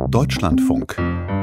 Deutschlandfunk.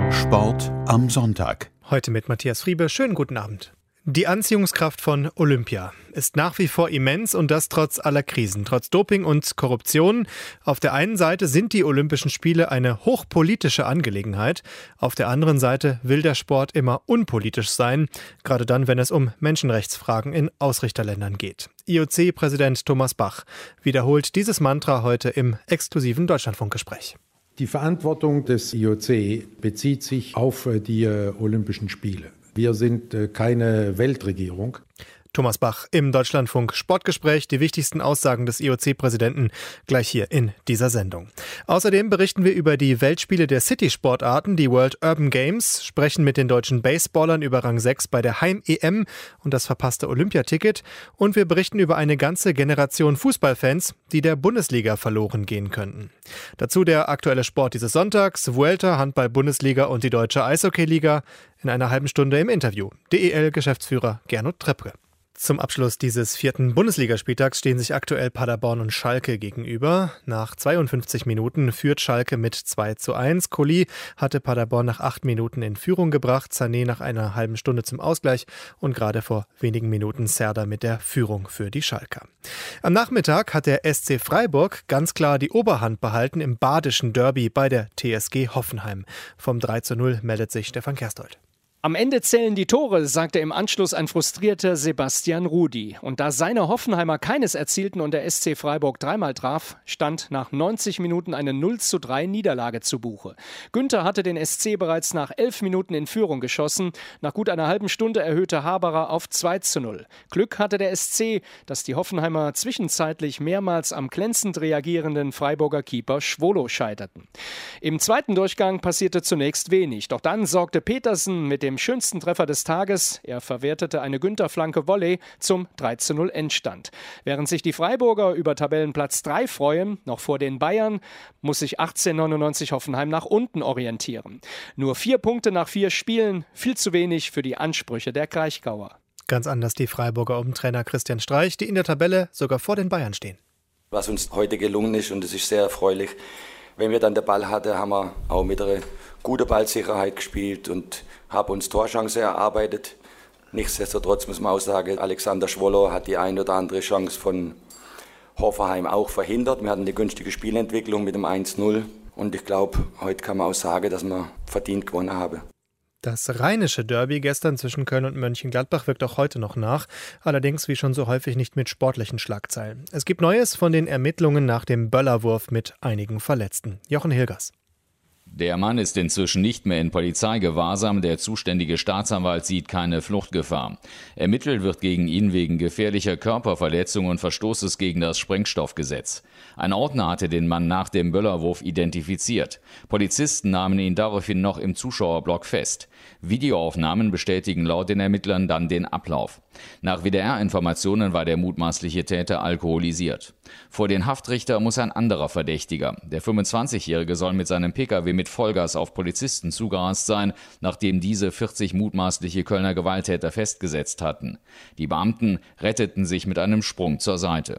Sport am Sonntag. Heute mit Matthias Friebe. Schönen guten Abend. Die Anziehungskraft von Olympia ist nach wie vor immens und das trotz aller Krisen, trotz Doping und Korruption. Auf der einen Seite sind die Olympischen Spiele eine hochpolitische Angelegenheit. Auf der anderen Seite will der Sport immer unpolitisch sein, gerade dann, wenn es um Menschenrechtsfragen in Ausrichterländern geht. IOC-Präsident Thomas Bach wiederholt dieses Mantra heute im exklusiven Deutschlandfunkgespräch. Die Verantwortung des IOC bezieht sich auf die Olympischen Spiele. Wir sind keine Weltregierung. Thomas Bach im Deutschlandfunk Sportgespräch. Die wichtigsten Aussagen des IOC-Präsidenten gleich hier in dieser Sendung. Außerdem berichten wir über die Weltspiele der City-Sportarten, die World Urban Games, sprechen mit den deutschen Baseballern über Rang 6 bei der Heim-EM und das verpasste Olympiaticket. Und wir berichten über eine ganze Generation Fußballfans, die der Bundesliga verloren gehen könnten. Dazu der aktuelle Sport dieses Sonntags, Vuelta, Handball-Bundesliga und die Deutsche Eishockey-Liga. In einer halben Stunde im Interview. DEL-Geschäftsführer Gernot Trepke. Zum Abschluss dieses 4. Bundesligaspieltags stehen sich aktuell Paderborn und Schalke gegenüber. Nach 52 Minuten führt Schalke mit 2:1. Colli hatte Paderborn nach 8 Minuten in Führung gebracht, Sané nach einer halben Stunde zum Ausgleich und gerade vor wenigen Minuten Serdar mit der Führung für die Schalker. Am Nachmittag hat der SC Freiburg ganz klar die Oberhand behalten im badischen Derby bei der TSG Hoffenheim. Vom 3:0 meldet sich Stefan Kerstold. Am Ende zählen die Tore, sagte im Anschluss ein frustrierter Sebastian Rudy. Und da seine Hoffenheimer keines erzielten und der SC Freiburg dreimal traf, stand nach 90 Minuten eine 0:3 Niederlage zu Buche. Günther hatte den SC bereits nach 11 Minuten in Führung geschossen. Nach gut einer halben Stunde erhöhte Haberer auf 2:0. Glück hatte der SC, dass die Hoffenheimer zwischenzeitlich mehrmals am glänzend reagierenden Freiburger Keeper Schwolo scheiterten. Im zweiten Durchgang passierte zunächst wenig. Doch dann sorgte Petersen mit dem schönsten Treffer des Tages. Er verwertete eine Günther-Flanke-Volley zum 3:0 Endstand. Während sich die Freiburger über Tabellenplatz 3 freuen, noch vor den Bayern, muss sich 1899 Hoffenheim nach unten orientieren. Nur 4 Punkte nach 4 Spielen, viel zu wenig für die Ansprüche der Kraichgauer. Ganz anders die Freiburger um Trainer Christian Streich, die in der Tabelle sogar vor den Bayern stehen. Was uns heute gelungen ist, und es ist sehr erfreulich, wenn wir dann den Ball hatten, haben wir auch mit einer guten Ballsicherheit gespielt und haben uns Torchance erarbeitet. Nichtsdestotrotz muss man auch sagen, Alexander Schwoller hat die ein oder andere Chance von Hoffenheim auch verhindert. Wir hatten eine günstige Spielentwicklung mit dem 1:0 und ich glaube, heute kann man auch sagen, dass wir verdient gewonnen haben. Das rheinische Derby gestern zwischen Köln und Mönchengladbach wirkt auch heute noch nach, allerdings wie schon so häufig nicht mit sportlichen Schlagzeilen. Es gibt Neues von den Ermittlungen nach dem Böllerwurf mit einigen Verletzten. Jochen Hilgers. Der Mann ist inzwischen nicht mehr in Polizeigewahrsam. Der zuständige Staatsanwalt sieht keine Fluchtgefahr. Ermittelt wird gegen ihn wegen gefährlicher Körperverletzung und Verstoßes gegen das Sprengstoffgesetz. Ein Ordner hatte den Mann nach dem Böllerwurf identifiziert. Polizisten nahmen ihn daraufhin noch im Zuschauerblock fest. Videoaufnahmen bestätigen laut den Ermittlern dann den Ablauf. Nach WDR-Informationen war der mutmaßliche Täter alkoholisiert. Vor den Haftrichter muss ein anderer Verdächtiger. Der 25-Jährige soll mit seinem Pkw mit Vollgas auf Polizisten zugerast sein, nachdem diese 40 mutmaßliche Kölner Gewalttäter festgesetzt hatten. Die Beamten retteten sich mit einem Sprung zur Seite.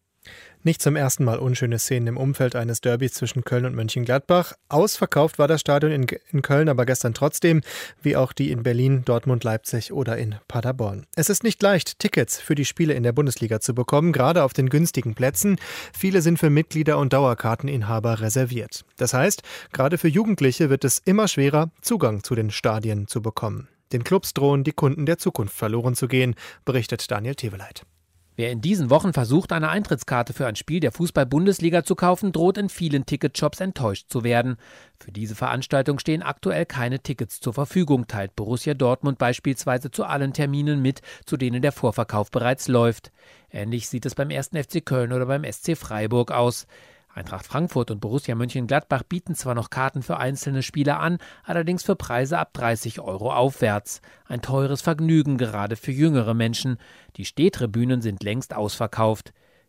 Nicht zum ersten Mal unschöne Szenen im Umfeld eines Derbys zwischen Köln und Mönchengladbach. Ausverkauft war das Stadion in Köln aber gestern trotzdem, wie auch die in Berlin, Dortmund, Leipzig oder in Paderborn. Es ist nicht leicht, Tickets für die Spiele in der Bundesliga zu bekommen, gerade auf den günstigen Plätzen. Viele sind für Mitglieder und Dauerkarteninhaber reserviert. Das heißt, gerade für Jugendliche wird es immer schwerer, Zugang zu den Stadien zu bekommen. Den Clubs drohen die Kunden der Zukunft verloren zu gehen, berichtet Daniel Teveleit. Wer in diesen Wochen versucht, eine Eintrittskarte für ein Spiel der Fußball-Bundesliga zu kaufen, droht in vielen Ticketshops enttäuscht zu werden. Für diese Veranstaltung stehen aktuell keine Tickets zur Verfügung, teilt Borussia Dortmund beispielsweise zu allen Terminen mit, zu denen der Vorverkauf bereits läuft. Ähnlich sieht es beim 1. FC Köln oder beim SC Freiburg aus. Eintracht Frankfurt und Borussia Mönchengladbach bieten zwar noch Karten für einzelne Spieler an, allerdings für Preise ab 30 € aufwärts. Ein teures Vergnügen, gerade für jüngere Menschen. Die Stehtribünen sind längst ausverkauft.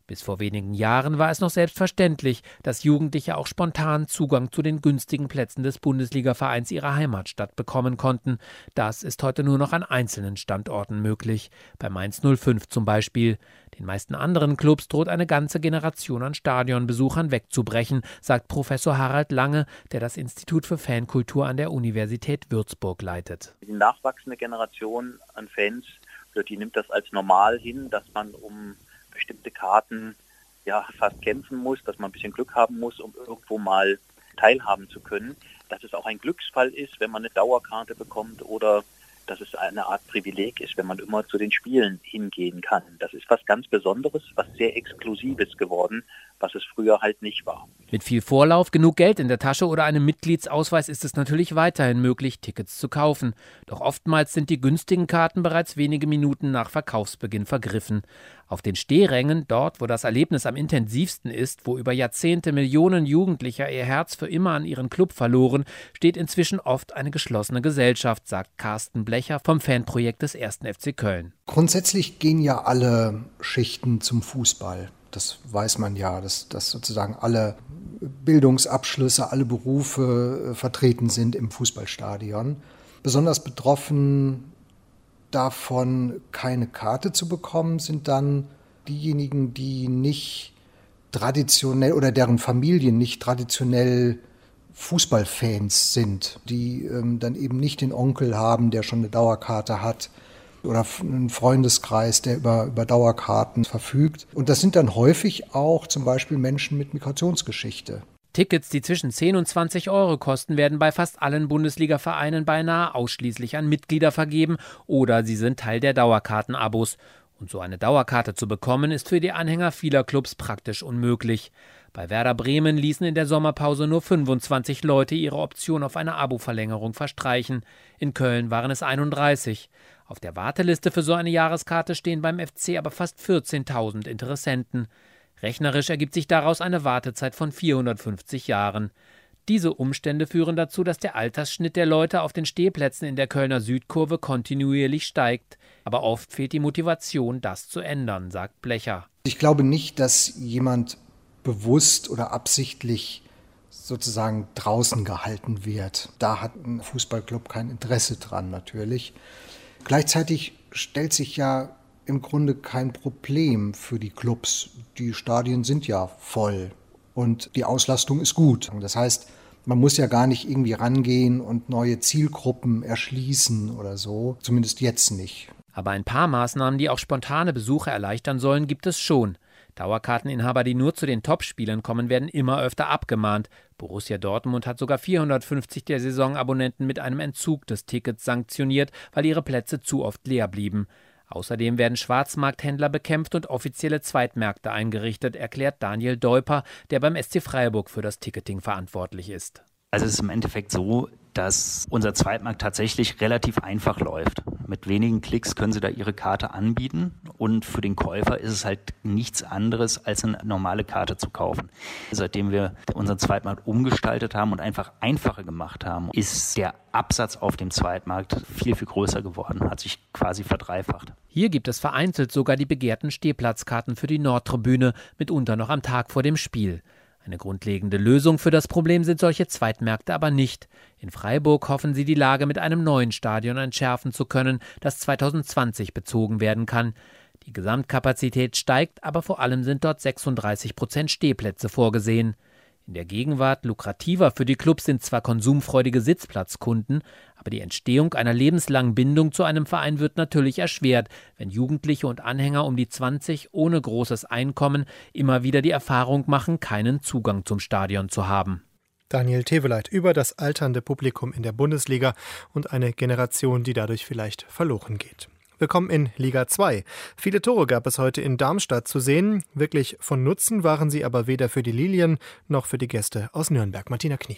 Bis vor wenigen Jahren war es noch selbstverständlich, dass Jugendliche auch spontan Zugang zu den günstigen Plätzen des Bundesligavereins ihrer Heimatstadt bekommen konnten. Das ist heute nur noch an einzelnen Standorten möglich, bei Mainz 05 zum Beispiel. Den meisten anderen Clubs droht eine ganze Generation an Stadionbesuchern wegzubrechen, sagt Professor Harald Lange, der das Institut für Fankultur an der Universität Würzburg leitet. Die nachwachsende Generation an Fans, die nimmt das als normal hin, dass man um bestimmte Karten fast kämpfen muss, dass man ein bisschen Glück haben muss, um irgendwo mal teilhaben zu können. Dass es auch ein Glücksfall ist, wenn man eine Dauerkarte bekommt oder dass es eine Art Privileg ist, wenn man immer zu den Spielen hingehen kann. Das ist was ganz Besonderes, was sehr Exklusives geworden, was es früher halt nicht war. Mit viel Vorlauf, genug Geld in der Tasche oder einem Mitgliedsausweis ist es natürlich weiterhin möglich, Tickets zu kaufen. Doch oftmals sind die günstigen Karten bereits wenige Minuten nach Verkaufsbeginn vergriffen. Auf den Stehrängen, dort wo das Erlebnis am intensivsten ist, wo über Jahrzehnte Millionen Jugendlicher ihr Herz für immer an ihren Club verloren, steht inzwischen oft eine geschlossene Gesellschaft, sagt Carsten Blecher vom Fanprojekt des 1. FC Köln. Grundsätzlich gehen ja alle Schichten zum Fußball. Das weiß man ja, dass sozusagen alle Bildungsabschlüsse, alle Berufe vertreten sind im Fußballstadion. Besonders betroffen davon, keine Karte zu bekommen, sind dann diejenigen, die nicht traditionell oder deren Familien nicht traditionell Fußballfans sind, die dann eben nicht den Onkel haben, der schon eine Dauerkarte hat, oder einen Freundeskreis, der über Dauerkarten verfügt. Und das sind dann häufig auch zum Beispiel Menschen mit Migrationsgeschichte. Tickets, die zwischen 10 und 20 Euro kosten, werden bei fast allen Bundesliga-Vereinen beinahe ausschließlich an Mitglieder vergeben oder sie sind Teil der Dauerkartenabos. Und so eine Dauerkarte zu bekommen, ist für die Anhänger vieler Clubs praktisch unmöglich. Bei Werder Bremen ließen in der Sommerpause nur 25 Leute ihre Option auf eine Abo-Verlängerung verstreichen. In Köln waren es 31. Auf der Warteliste für so eine Jahreskarte stehen beim FC aber fast 14.000 Interessenten. Rechnerisch ergibt sich daraus eine Wartezeit von 450 Jahren. Diese Umstände führen dazu, dass der Altersschnitt der Leute auf den Stehplätzen in der Kölner Südkurve kontinuierlich steigt. Aber oft fehlt die Motivation, das zu ändern, sagt Blecher. Ich glaube nicht, dass jemand bewusst oder absichtlich sozusagen draußen gehalten wird. Da hat ein Fußballclub kein Interesse dran natürlich. Gleichzeitig stellt sich ja im Grunde kein Problem für die Clubs. Die Stadien sind ja voll und die Auslastung ist gut. Das heißt, man muss ja gar nicht irgendwie rangehen und neue Zielgruppen erschließen oder so, zumindest jetzt nicht. Aber ein paar Maßnahmen, die auch spontane Besuche erleichtern sollen, gibt es schon. Dauerkarteninhaber, die nur zu den Topspielen kommen, werden immer öfter abgemahnt. Borussia Dortmund hat sogar 450 der Saisonabonnenten mit einem Entzug des Tickets sanktioniert, weil ihre Plätze zu oft leer blieben. Außerdem werden Schwarzmarkthändler bekämpft und offizielle Zweitmärkte eingerichtet, erklärt Daniel Deuper, der beim SC Freiburg für das Ticketing verantwortlich ist. Also es ist im Endeffekt so, dass unser Zweitmarkt tatsächlich relativ einfach läuft. Mit wenigen Klicks können Sie da Ihre Karte anbieten und für den Käufer ist es halt nichts anderes, als eine normale Karte zu kaufen. Seitdem wir unseren Zweitmarkt umgestaltet haben und einfach einfacher gemacht haben, ist der Absatz auf dem Zweitmarkt viel, viel größer geworden, hat sich quasi verdreifacht. Hier gibt es vereinzelt sogar die begehrten Stehplatzkarten für die Nordtribüne, mitunter noch am Tag vor dem Spiel. Eine grundlegende Lösung für das Problem sind solche Zweitmärkte aber nicht. In Freiburg hoffen sie, die Lage mit einem neuen Stadion entschärfen zu können, das 2020 bezogen werden kann. Die Gesamtkapazität steigt, aber vor allem sind dort 36% Stehplätze vorgesehen. In der Gegenwart lukrativer für die Clubs sind zwar konsumfreudige Sitzplatzkunden, aber die Entstehung einer lebenslangen Bindung zu einem Verein wird natürlich erschwert, wenn Jugendliche und Anhänger um die 20 ohne großes Einkommen immer wieder die Erfahrung machen, keinen Zugang zum Stadion zu haben. Daniel Teveleit über das alternde Publikum in der Bundesliga und eine Generation, die dadurch vielleicht verloren geht. Willkommen in Liga 2. Viele Tore gab es heute in Darmstadt zu sehen. Wirklich von Nutzen waren sie aber weder für die Lilien noch für die Gäste aus Nürnberg. Martina Knief.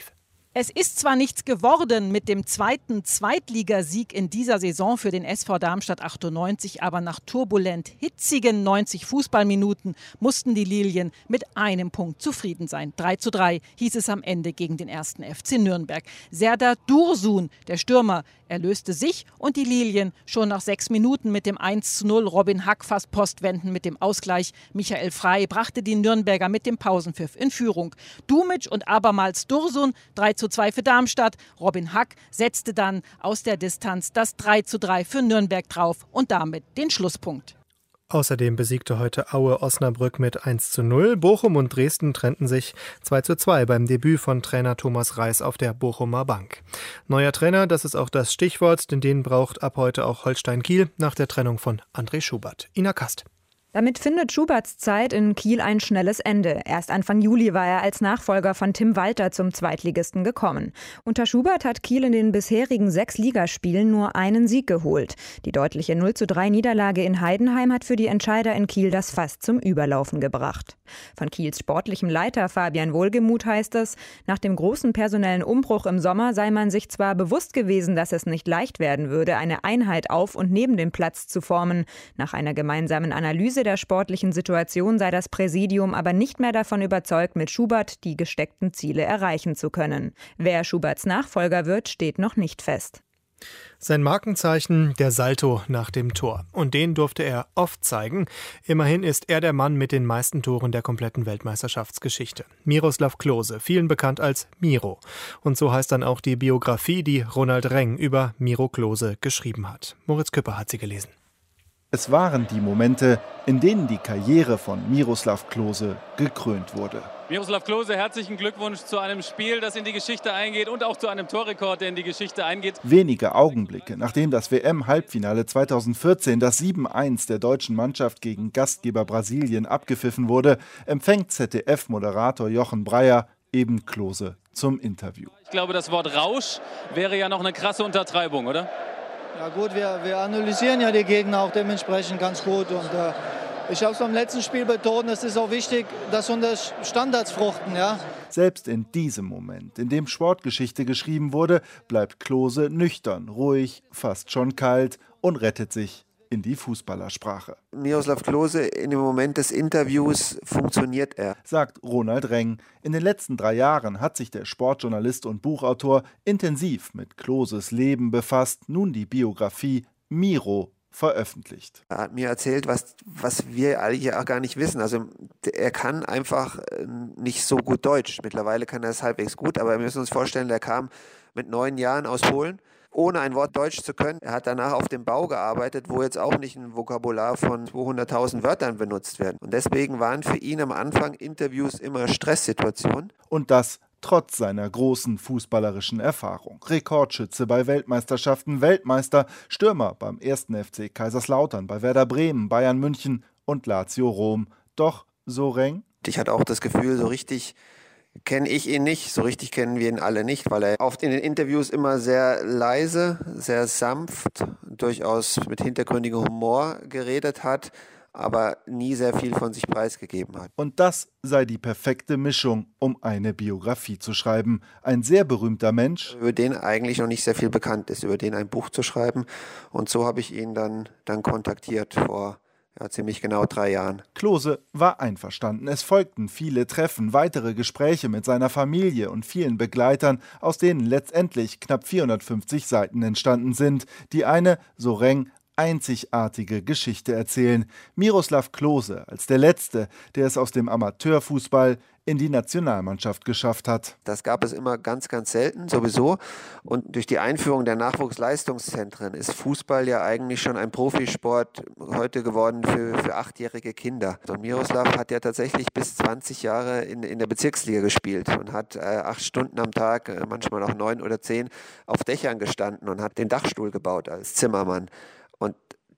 Es ist zwar nichts geworden mit dem zweiten Zweitligasieg in dieser Saison für den SV Darmstadt 98, aber nach turbulent hitzigen 90 Fußballminuten mussten die Lilien mit einem Punkt zufrieden sein. 3:3 hieß es am Ende gegen den 1. FC Nürnberg. Serdar Dursun, der Stürmer, erlöste sich und die Lilien schon nach 6 Minuten mit dem 1:0. Robin Hack fast postwendend mit dem Ausgleich. Michael Frey brachte die Nürnberger mit dem Pausenpfiff in Führung. Dumic und abermals Dursun 3:2 für Darmstadt. Robin Hack setzte dann aus der Distanz das 3:3 für Nürnberg drauf und damit den Schlusspunkt. Außerdem besiegte heute Aue Osnabrück mit 1:0. Bochum und Dresden trennten sich 2:2 beim Debüt von Trainer Thomas Reis auf der Bochumer Bank. Neuer Trainer, das ist auch das Stichwort, denn den braucht ab heute auch Holstein Kiel nach der Trennung von André Schubert. Ina Kast. Damit findet Schuberts Zeit in Kiel ein schnelles Ende. Erst Anfang Juli war er als Nachfolger von Tim Walter zum Zweitligisten gekommen. Unter Schubert hat Kiel in den bisherigen 6 Ligaspielen nur einen Sieg geholt. Die deutliche 0:3 Niederlage in Heidenheim hat für die Entscheider in Kiel das Fass zum Überlaufen gebracht. Von Kiels sportlichem Leiter Fabian Wohlgemuth heißt es, nach dem großen personellen Umbruch im Sommer sei man sich zwar bewusst gewesen, dass es nicht leicht werden würde, eine Einheit auf und neben dem Platz zu formen. Nach einer gemeinsamen Analyse der sportlichen Situation sei das Präsidium aber nicht mehr davon überzeugt, mit Schubert die gesteckten Ziele erreichen zu können. Wer Schuberts Nachfolger wird, steht noch nicht fest. Sein Markenzeichen, der Salto nach dem Tor. Und den durfte er oft zeigen. Immerhin ist er der Mann mit den meisten Toren der kompletten Weltmeisterschaftsgeschichte. Miroslav Klose, vielen bekannt als Miro. Und so heißt dann auch die Biografie, die Ronald Reng über Miro Klose geschrieben hat. Moritz Küpper hat sie gelesen. Es waren die Momente, in denen die Karriere von Miroslav Klose gekrönt wurde. Miroslav Klose, herzlichen Glückwunsch zu einem Spiel, das in die Geschichte eingeht und auch zu einem Torrekord, der in die Geschichte eingeht. Wenige Augenblicke, nachdem das WM-Halbfinale 2014, das 7:1 der deutschen Mannschaft gegen Gastgeber Brasilien abgepfiffen wurde, empfängt ZDF-Moderator Jochen Breyer eben Klose zum Interview. Ich glaube, das Wort Rausch wäre ja noch eine krasse Untertreibung, oder? Ja gut, wir analysieren ja die Gegner auch dementsprechend ganz gut. Und ich habe es beim letzten Spiel betont, es ist auch wichtig, dass unter Standards fruchten. Ja? Selbst in diesem Moment, in dem Sportgeschichte geschrieben wurde, bleibt Klose nüchtern, ruhig, fast schon kalt und rettet sich in die Fußballersprache. Miroslav Klose, in dem Moment des Interviews funktioniert er, sagt Ronald Reng. In den letzten 3 Jahren hat sich der Sportjournalist und Buchautor intensiv mit Kloses Leben befasst, nun die Biografie Miro veröffentlicht. Er hat mir erzählt, was wir alle hier auch gar nicht wissen. Also er kann einfach nicht so gut Deutsch. Mittlerweile kann er es halbwegs gut, aber wir müssen uns vorstellen, er kam mit 9 Jahren aus Polen, ohne ein Wort Deutsch zu können. Er hat danach auf dem Bau gearbeitet, wo jetzt auch nicht ein Vokabular von 200.000 Wörtern benutzt werden. Und deswegen waren für ihn am Anfang Interviews immer Stresssituationen. Und das trotz seiner großen fußballerischen Erfahrung. Rekordschütze bei Weltmeisterschaften, Weltmeister, Stürmer beim 1. FC Kaiserslautern, bei Werder Bremen, Bayern München und Lazio Rom. Doch, so Reng? Ich hatte auch das Gefühl, so richtig kenne ich ihn nicht, so richtig kennen wir ihn alle nicht, weil er oft in den Interviews immer sehr leise, sehr sanft, durchaus mit hintergründigem Humor geredet hat, aber nie sehr viel von sich preisgegeben hat. Und das sei die perfekte Mischung, um eine Biografie zu schreiben. Ein sehr berühmter Mensch, über den eigentlich noch nicht sehr viel bekannt ist, über den ein Buch zu schreiben. Und so habe ich ihn dann kontaktiert vor ziemlich genau 3 Jahren. Klose war einverstanden. Es folgten viele Treffen, weitere Gespräche mit seiner Familie und vielen Begleitern, aus denen letztendlich knapp 450 Seiten entstanden sind, die eine, so Reng, einzigartige Geschichte erzählen. Miroslav Klose als der Letzte, der es aus dem Amateurfußball in die Nationalmannschaft geschafft hat. Das gab es immer ganz, ganz selten sowieso. Und durch die Einführung der Nachwuchsleistungszentren ist Fußball ja eigentlich schon ein Profisport heute geworden für 8-jährige Kinder. Und Miroslav hat ja tatsächlich bis 20 Jahre in der Bezirksliga gespielt und hat 8 Stunden am Tag, manchmal auch 9 oder 10, auf Dächern gestanden und hat den Dachstuhl gebaut als Zimmermann. Und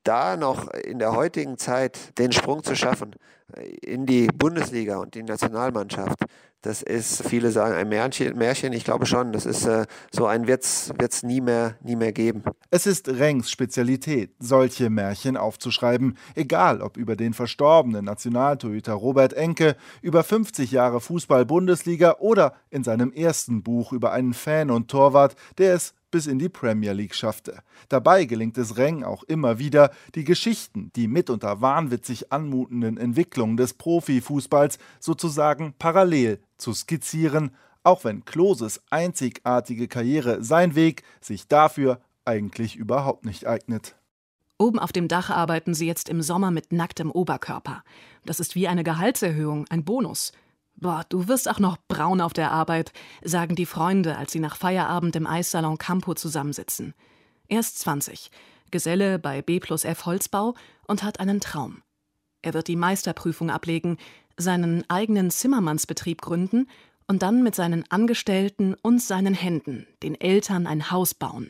da noch in der heutigen Zeit den Sprung zu schaffen in die Bundesliga und die Nationalmannschaft, das ist, viele sagen, ein Märchen. Ich glaube schon, das ist so ein wird's nie mehr geben. Es ist Rengs Spezialität, solche Märchen aufzuschreiben, egal ob über den verstorbenen Nationaltorhüter Robert Enke, über 50 Jahre Fußball-Bundesliga oder in seinem ersten Buch über einen Fan und Torwart, der es bis in die Premier League schaffte. Dabei gelingt es Reng auch immer wieder, die Geschichten, die mitunter wahnwitzig anmutenden Entwicklungen des Profifußballs sozusagen parallel zu skizzieren, auch wenn Kloses einzigartige Karriere sein Weg sich dafür eigentlich überhaupt nicht eignet. Oben auf dem Dach arbeiten sie jetzt im Sommer mit nacktem Oberkörper. Das ist wie eine Gehaltserhöhung, ein Bonus. »Boah, du wirst auch noch braun auf der Arbeit«, sagen die Freunde, als sie nach Feierabend im Eissalon Campo zusammensitzen. Er ist 20, Geselle bei B+F Holzbau und hat einen Traum. Er wird die Meisterprüfung ablegen, seinen eigenen Zimmermannsbetrieb gründen und dann mit seinen Angestellten und seinen Händen den Eltern ein Haus bauen.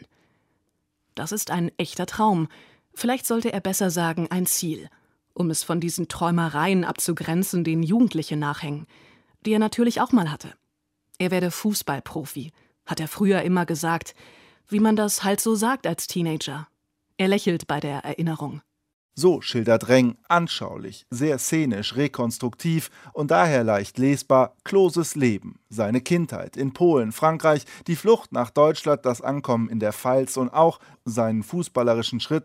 Das ist ein echter Traum. Vielleicht sollte er besser sagen, ein Ziel, um es von diesen Träumereien abzugrenzen, denen Jugendliche nachhängen, die er natürlich auch mal hatte. Er werde Fußballprofi, hat er früher immer gesagt, wie man das halt so sagt als Teenager. Er lächelt bei der Erinnerung. So schildert Reng anschaulich, sehr szenisch, rekonstruktiv und daher leicht lesbar Kloses Leben, seine Kindheit in Polen, Frankreich, die Flucht nach Deutschland, das Ankommen in der Pfalz und auch seinen fußballerischen Schritt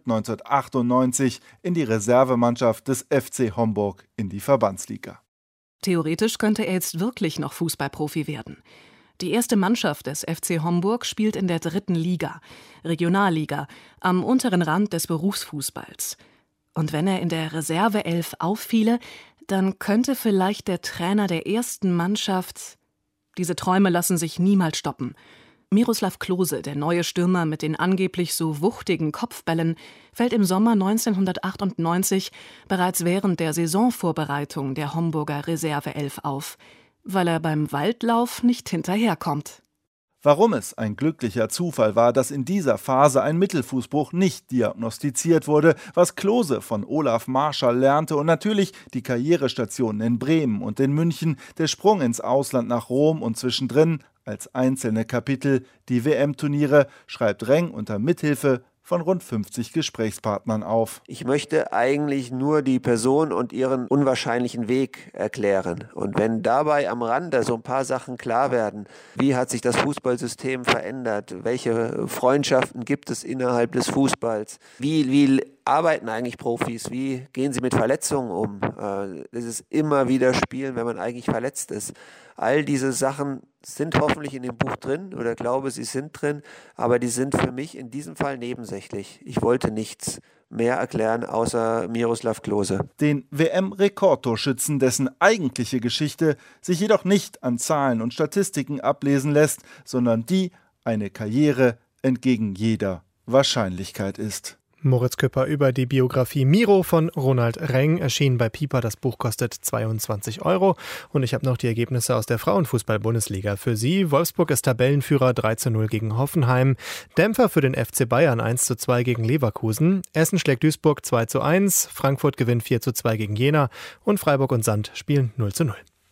1998 in die Reservemannschaft des FC Homburg in die Verbandsliga. Theoretisch könnte er jetzt wirklich noch Fußballprofi werden. Die erste Mannschaft des FC Homburg spielt in der 3. Liga, Regionalliga, am unteren Rand des Berufsfußballs. Und wenn er in der Reserveelf auffiele, dann könnte vielleicht der Trainer der ersten Mannschaft... Diese Träume lassen sich niemals stoppen. Miroslav Klose, der neue Stürmer mit den angeblich so wuchtigen Kopfbällen, fällt im Sommer 1998 bereits während der Saisonvorbereitung der Homburger Reserveelf auf, weil er beim Waldlauf nicht hinterherkommt. Warum es ein glücklicher Zufall war, dass in dieser Phase ein Mittelfußbruch nicht diagnostiziert wurde, was Klose von Olaf Marschall lernte und natürlich die Karrierestationen in Bremen und in München, der Sprung ins Ausland nach Rom und zwischendrin als einzelne Kapitel die WM-Turniere, schreibt Reng unter Mithilfe von rund 50 Gesprächspartnern auf. Ich möchte eigentlich nur die Person und ihren unwahrscheinlichen Weg erklären. Und wenn dabei am Rande so ein paar Sachen klar werden, wie hat sich das Fußballsystem verändert, welche Freundschaften gibt es innerhalb des Fußballs, wie arbeiten eigentlich Profis, wie gehen sie mit Verletzungen um, es ist immer wieder spielen, wenn man eigentlich verletzt ist. All diese Sachen sind hoffentlich in dem Buch drin oder glaube, sie sind drin, aber die sind für mich in diesem Fall nebensächlich. Ich wollte nichts mehr erklären, außer Miroslav Klose. Den WM-Rekordtorschützen, dessen eigentliche Geschichte sich jedoch nicht an Zahlen und Statistiken ablesen lässt, sondern die eine Karriere entgegen jeder Wahrscheinlichkeit ist. Moritz Küpper über die Biografie Miro von Ronald Reng, erschienen bei Piper. Das Buch kostet 22 €. Und ich habe noch die Ergebnisse aus der Frauenfußball-Bundesliga für Sie. Wolfsburg ist Tabellenführer 3:0 gegen Hoffenheim. Dämpfer für den FC Bayern 1:2 gegen Leverkusen. Essen schlägt Duisburg 2:1. Frankfurt gewinnt 4:2 gegen Jena. Und Freiburg und Sand spielen 0:0.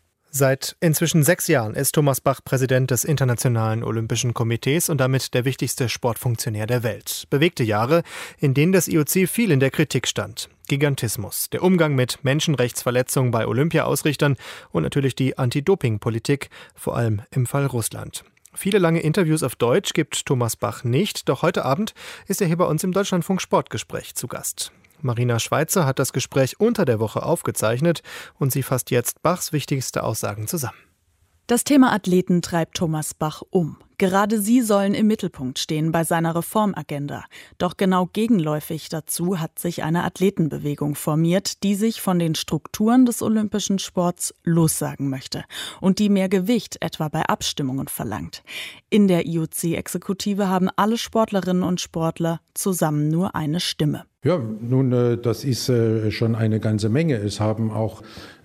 Seit inzwischen 6 Jahren ist Thomas Bach Präsident des Internationalen Olympischen Komitees und damit der wichtigste Sportfunktionär der Welt. Bewegte Jahre, in denen das IOC viel in der Kritik stand. Gigantismus, der Umgang mit Menschenrechtsverletzungen bei Olympia-Ausrichtern und natürlich die Anti-Doping-Politik, vor allem im Fall Russland. Viele lange Interviews auf Deutsch gibt Thomas Bach nicht, doch heute Abend ist er hier bei uns im Deutschlandfunk Sportgespräch zu Gast. Marina Schweizer hat das Gespräch unter der Woche aufgezeichnet und sie fasst jetzt Bachs wichtigste Aussagen zusammen. Das Thema Athleten treibt Thomas Bach um. Gerade sie sollen im Mittelpunkt stehen bei seiner Reformagenda. Doch genau gegenläufig dazu hat sich eine Athletenbewegung formiert, die sich von den Strukturen des olympischen Sports lossagen möchte und die mehr Gewicht etwa bei Abstimmungen verlangt. In der IOC-Exekutive haben alle Sportlerinnen und Sportler zusammen nur eine Stimme. Ja, nun, das ist schon eine ganze Menge. Es haben auch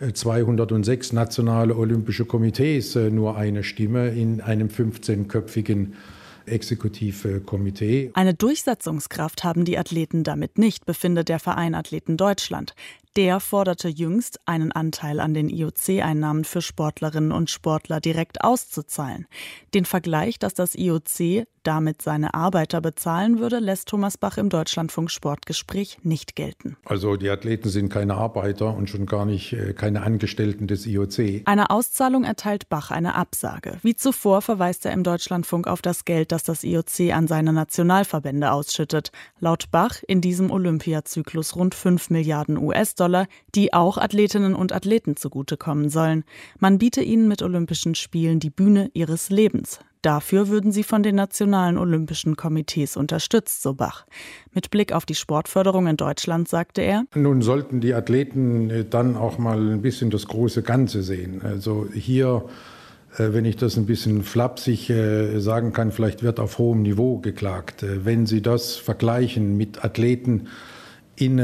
206 nationale olympische Komitees nur eine Stimme in einem 15-köpfigen Exekutivkomitee. Eine Durchsetzungskraft haben die Athleten damit nicht, befindet der Verein Athleten Deutschland. Der forderte jüngst, einen Anteil an den IOC-Einnahmen für Sportlerinnen und Sportler direkt auszuzahlen. Den Vergleich, dass das IOC damit seine Arbeiter bezahlen würde, lässt Thomas Bach im Deutschlandfunk Sportgespräch nicht gelten. Also die Athleten sind keine Arbeiter und schon gar nicht keine Angestellten des IOC. Einer Auszahlung erteilt Bach eine Absage. Wie zuvor verweist er im Deutschlandfunk auf das Geld, das das IOC an seine Nationalverbände ausschüttet. Laut Bach in diesem Olympiazyklus rund 5 Milliarden US-Dollar, die auch Athletinnen und Athleten zugutekommen sollen. Man biete ihnen mit Olympischen Spielen die Bühne ihres Lebens. Dafür würden sie von den nationalen Olympischen Komitees unterstützt, so Bach. Mit Blick auf die Sportförderung in Deutschland sagte er: Nun sollten die Athleten dann auch mal ein bisschen das große Ganze sehen. Also hier, wenn ich das ein bisschen flapsig sagen kann, vielleicht wird auf hohem Niveau geklagt. Wenn Sie das vergleichen mit Athleten in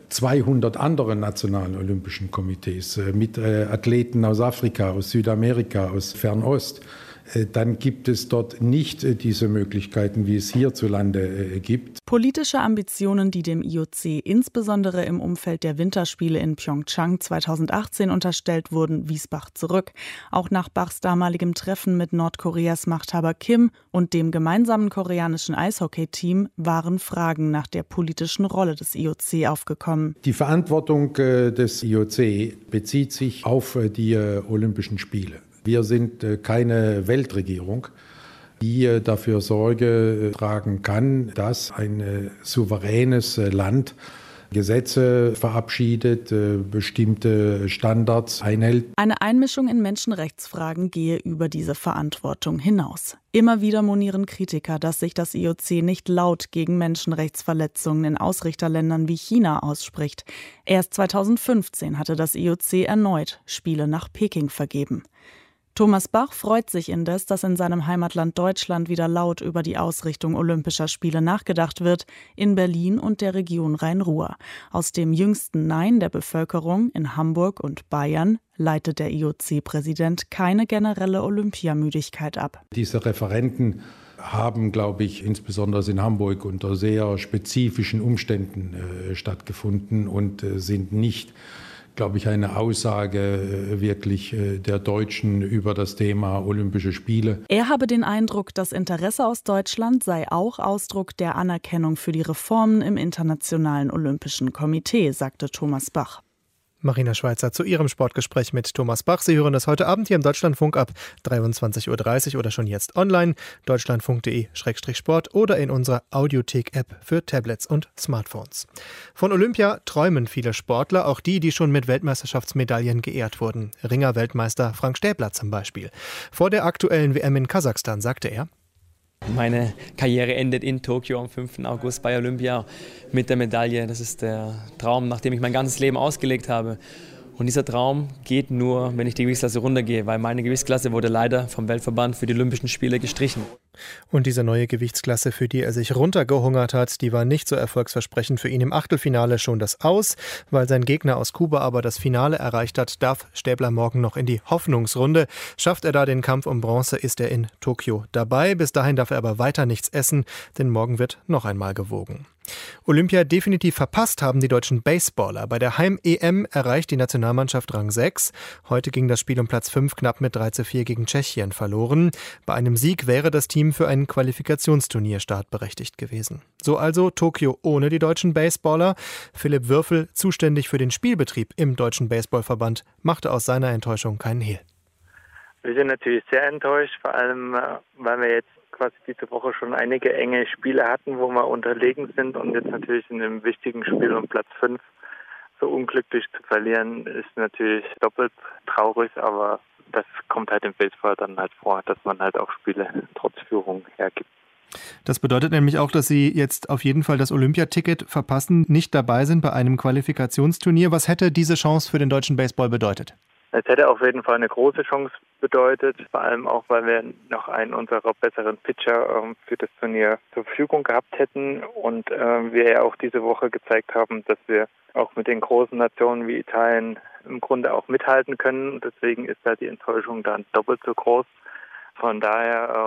200 anderen nationalen Olympischen Komitees, mit Athleten aus Afrika, aus Südamerika, aus Fernost, dann gibt es dort nicht diese Möglichkeiten, wie es hierzulande gibt. Politische Ambitionen, die dem IOC insbesondere im Umfeld der Winterspiele in Pyeongchang 2018 unterstellt wurden, wies Bach zurück. Auch nach Bachs damaligem Treffen mit Nordkoreas Machthaber Kim und dem gemeinsamen koreanischen Eishockey-Team waren Fragen nach der politischen Rolle des IOC aufgekommen. Die Verantwortung des IOC bezieht sich auf die Olympischen Spiele. Wir sind keine Weltregierung, die dafür Sorge tragen kann, dass ein souveränes Land Gesetze verabschiedet, bestimmte Standards einhält. Eine Einmischung in Menschenrechtsfragen gehe über diese Verantwortung hinaus. Immer wieder monieren Kritiker, dass sich das IOC nicht laut gegen Menschenrechtsverletzungen in Ausrichterländern wie China ausspricht. Erst 2015 hatte das IOC erneut Spiele nach Peking vergeben. Thomas Bach freut sich indes, dass in seinem Heimatland Deutschland wieder laut über die Ausrichtung Olympischer Spiele nachgedacht wird, in Berlin und der Region Rhein-Ruhr. Aus dem jüngsten Nein der Bevölkerung in Hamburg und Bayern leitet der IOC-Präsident keine generelle Olympiamüdigkeit ab. Diese Referenden haben, glaube ich, insbesondere in Hamburg unter sehr spezifischen Umständen stattgefunden und sind nicht, glaube ich, eine Aussage wirklich der Deutschen über das Thema Olympische Spiele. Er habe den Eindruck, das Interesse aus Deutschland sei auch Ausdruck der Anerkennung für die Reformen im Internationalen Olympischen Komitee, sagte Thomas Bach. Marina Schweizer zu ihrem Sportgespräch mit Thomas Bach. Sie hören das heute Abend hier im Deutschlandfunk ab 23.30 Uhr oder schon jetzt online, deutschlandfunk.de/sport oder in unserer Audiothek-App für Tablets und Smartphones. Von Olympia träumen viele Sportler, auch die schon mit Weltmeisterschaftsmedaillen geehrt wurden. Ringer-Weltmeister Frank Stäbler zum Beispiel. Vor der aktuellen WM in Kasachstan sagte er: Meine Karriere endet in Tokio am 5. August bei Olympia mit der Medaille. Das ist der Traum, nach dem ich mein ganzes Leben ausgelegt habe. Und dieser Traum geht nur, wenn ich die Gewichtsklasse runtergehe, weil meine Gewichtsklasse wurde leider vom Weltverband für die Olympischen Spiele gestrichen. Und diese neue Gewichtsklasse, für die er sich runtergehungert hat, die war nicht so erfolgsversprechend für ihn. Im Achtelfinale schon das Aus. Weil sein Gegner aus Kuba aber das Finale erreicht hat, darf Stäbler morgen noch in die Hoffnungsrunde. Schafft er da den Kampf um Bronze, ist er in Tokio dabei. Bis dahin darf er aber weiter nichts essen, denn morgen wird noch einmal gewogen. Olympia definitiv verpasst haben die deutschen Baseballer. Bei der Heim-EM erreicht die Nationalmannschaft Rang 6. Heute ging das Spiel um Platz 5 knapp mit 3:4 gegen Tschechien verloren. Bei einem Sieg wäre das Team für ein Qualifikationsturnier startberechtigt gewesen. So also Tokio ohne die deutschen Baseballer. Philipp Würfel, zuständig für den Spielbetrieb im Deutschen Baseballverband, machte aus seiner Enttäuschung keinen Hehl. Wir sind natürlich sehr enttäuscht, vor allem weil wir jetzt quasi diese Woche schon einige enge Spiele hatten, wo wir unterlegen sind, und jetzt natürlich in einem wichtigen Spiel um Platz 5 so unglücklich zu verlieren, ist natürlich doppelt traurig, aber das kommt halt im Baseball dann halt vor, dass man halt auch Spiele trotz Führung hergibt. Das bedeutet nämlich auch, dass Sie jetzt auf jeden Fall das Olympiaticket verpassen, nicht dabei sind bei einem Qualifikationsturnier. Was hätte diese Chance für den deutschen Baseball bedeutet? Es hätte auf jeden Fall eine große Chance bedeutet, vor allem auch, weil wir noch einen unserer besseren Pitcher für das Turnier zur Verfügung gehabt hätten und wir ja auch diese Woche gezeigt haben, dass wir auch mit den großen Nationen wie Italien im Grunde auch mithalten können. Deswegen ist da die Enttäuschung dann doppelt so groß. Von daher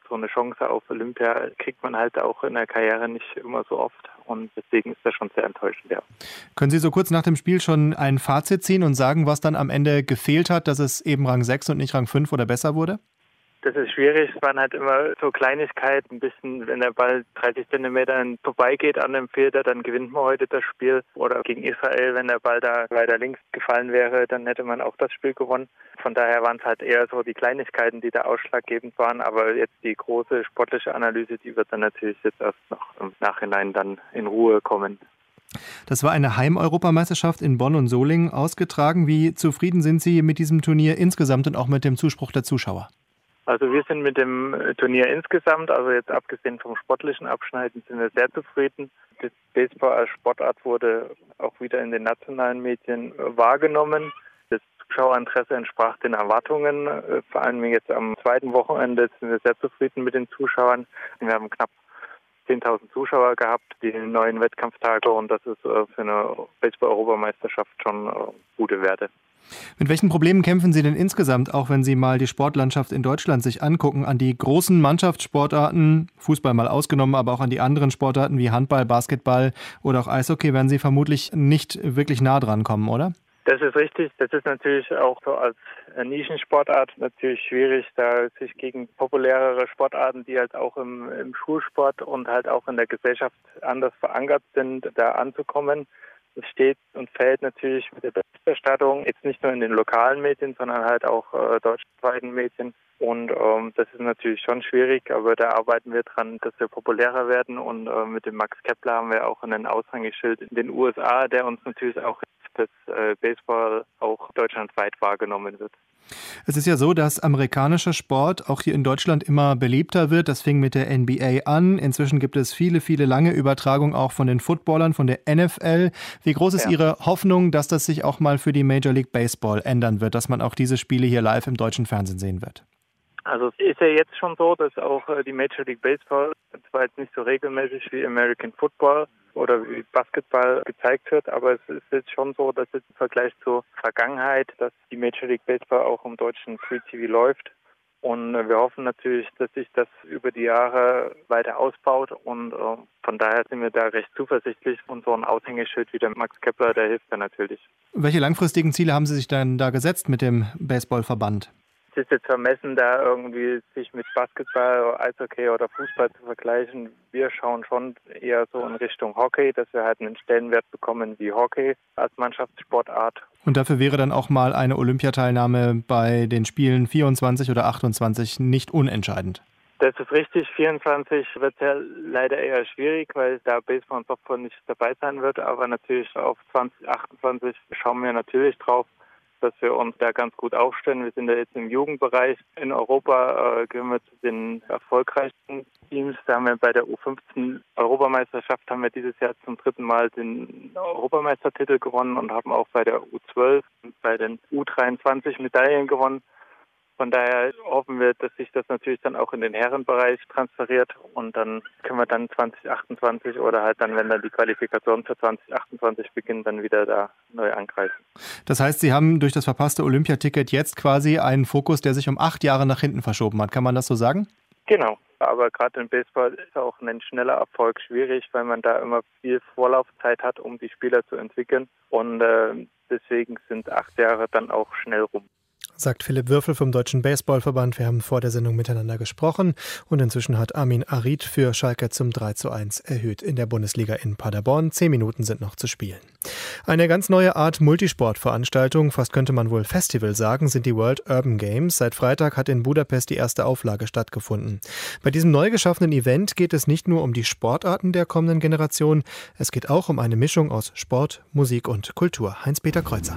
so eine Chance auf Olympia kriegt man halt auch in der Karriere nicht immer so oft. Und deswegen ist das schon sehr enttäuschend, ja. Können Sie so kurz nach dem Spiel schon ein Fazit ziehen und sagen, was dann am Ende gefehlt hat, dass es eben Rang 6 und nicht Rang 5 oder besser wurde? Das ist schwierig. Es waren halt immer so Kleinigkeiten. Ein bisschen, wenn der Ball 30 Zentimeter vorbeigeht an dem Filter, dann gewinnt man heute das Spiel. Oder gegen Israel, wenn der Ball da weiter links gefallen wäre, dann hätte man auch das Spiel gewonnen. Von daher waren es halt eher so die Kleinigkeiten, die da ausschlaggebend waren. Aber jetzt die große sportliche Analyse, die wird dann natürlich jetzt erst noch im Nachhinein dann in Ruhe kommen. Das war eine Heimeuropameisterschaft in Bonn und Solingen ausgetragen. Wie zufrieden sind Sie mit diesem Turnier insgesamt und auch mit dem Zuspruch der Zuschauer? Also wir sind mit dem Turnier insgesamt, also jetzt abgesehen vom sportlichen Abschneiden, sind wir sehr zufrieden. Das Baseball als Sportart wurde auch wieder in den nationalen Medien wahrgenommen. Das Zuschauerinteresse entsprach den Erwartungen. Vor allem jetzt am zweiten Wochenende sind wir sehr zufrieden mit den Zuschauern. Wir haben knapp 10.000 Zuschauer gehabt, die 9 Wettkampftage, und das ist für eine Baseball-Europameisterschaft schon gute Werte. Mit welchen Problemen kämpfen Sie denn insgesamt, auch wenn Sie mal die Sportlandschaft in Deutschland sich angucken, an die großen Mannschaftssportarten, Fußball mal ausgenommen, aber auch an die anderen Sportarten wie Handball, Basketball oder auch Eishockey, werden Sie vermutlich nicht wirklich nah dran kommen, oder? Das ist richtig. Das ist natürlich auch so als Nischensportart natürlich schwierig, da sich gegen populärere Sportarten, die halt auch im Schulsport und halt auch in der Gesellschaft anders verankert sind, da anzukommen. Es steht und fällt natürlich mit der Berichterstattung, jetzt nicht nur in den lokalen Medien, sondern halt auch deutschlandweiten Medien. Und das ist natürlich schon schwierig, aber da arbeiten wir dran, dass wir populärer werden. Und mit dem Max Kepler haben wir auch einen Aushängeschild in den USA, der uns natürlich auch hilft, dass Baseball auch deutschlandweit wahrgenommen wird. Es ist ja so, dass amerikanischer Sport auch hier in Deutschland immer beliebter wird. Das fing mit der NBA an. Inzwischen gibt es viele, viele lange Übertragungen auch von den Footballern, von der NFL. Wie groß ist Ihre Hoffnung, dass das sich auch mal für die Major League Baseball ändern wird, dass man auch diese Spiele hier live im deutschen Fernsehen sehen wird? Also es ist ja jetzt schon so, dass auch die Major League Baseball, zwar jetzt nicht so regelmäßig wie American Football oder wie Basketball gezeigt wird, aber es ist jetzt schon so, dass jetzt im Vergleich zur Vergangenheit, dass die Major League Baseball auch im deutschen Free TV läuft. Und wir hoffen natürlich, dass sich das über die Jahre weiter ausbaut, und von daher sind wir da recht zuversichtlich. Und so ein Aushängeschild wie der Max Kepler, der hilft da natürlich. Welche langfristigen Ziele haben Sie sich dann da gesetzt mit dem Baseballverband? Es ist jetzt vermessen, da irgendwie sich mit Basketball, Eishockey oder Fußball zu vergleichen. Wir schauen schon eher so in Richtung Hockey, dass wir halt einen Stellenwert bekommen wie Hockey als Mannschaftssportart. Und dafür wäre dann auch mal eine Olympiateilnahme bei den Spielen 24 oder 28 nicht unentscheidend. Das ist richtig. 24 wird ja leider eher schwierig, weil da Baseball und Softball nicht dabei sein wird. Aber natürlich auf 2028 schauen wir natürlich drauf, dass wir uns da ganz gut aufstellen. Wir sind ja jetzt im Jugendbereich. In Europa gehören wir zu den erfolgreichsten Teams. Da haben wir bei der U15 Europameisterschaft haben wir dieses Jahr zum 3. Mal den Europameistertitel gewonnen und haben auch bei der U12 und bei den U23 Medaillen gewonnen. Von daher hoffen wir, dass sich das natürlich dann auch in den Herrenbereich transferiert, und dann können wir dann 2028 oder halt dann, wenn dann die Qualifikation für 2028 beginnt, dann wieder da neu angreifen. Das heißt, Sie haben durch das verpasste Olympiaticket jetzt quasi einen Fokus, der sich um 8 Jahre nach hinten verschoben hat. Kann man das so sagen? Genau. Aber gerade im Baseball ist auch ein schneller Erfolg schwierig, weil man da immer viel Vorlaufzeit hat, um die Spieler zu entwickeln. Und deswegen sind 8 Jahre dann auch schnell rum. Sagt Philipp Würfel vom Deutschen Baseballverband. Wir haben vor der Sendung miteinander gesprochen, und inzwischen hat Amin Arid für Schalke zum 3:1 erhöht in der Bundesliga in Paderborn. 10 Minuten sind noch zu spielen. Eine ganz neue Art Multisportveranstaltung, fast könnte man wohl Festival sagen, sind die World Urban Games. Seit Freitag hat in Budapest die erste Auflage stattgefunden. Bei diesem neu geschaffenen Event geht es nicht nur um die Sportarten der kommenden Generation, es geht auch um eine Mischung aus Sport, Musik und Kultur. Heinz-Peter Kreuzer.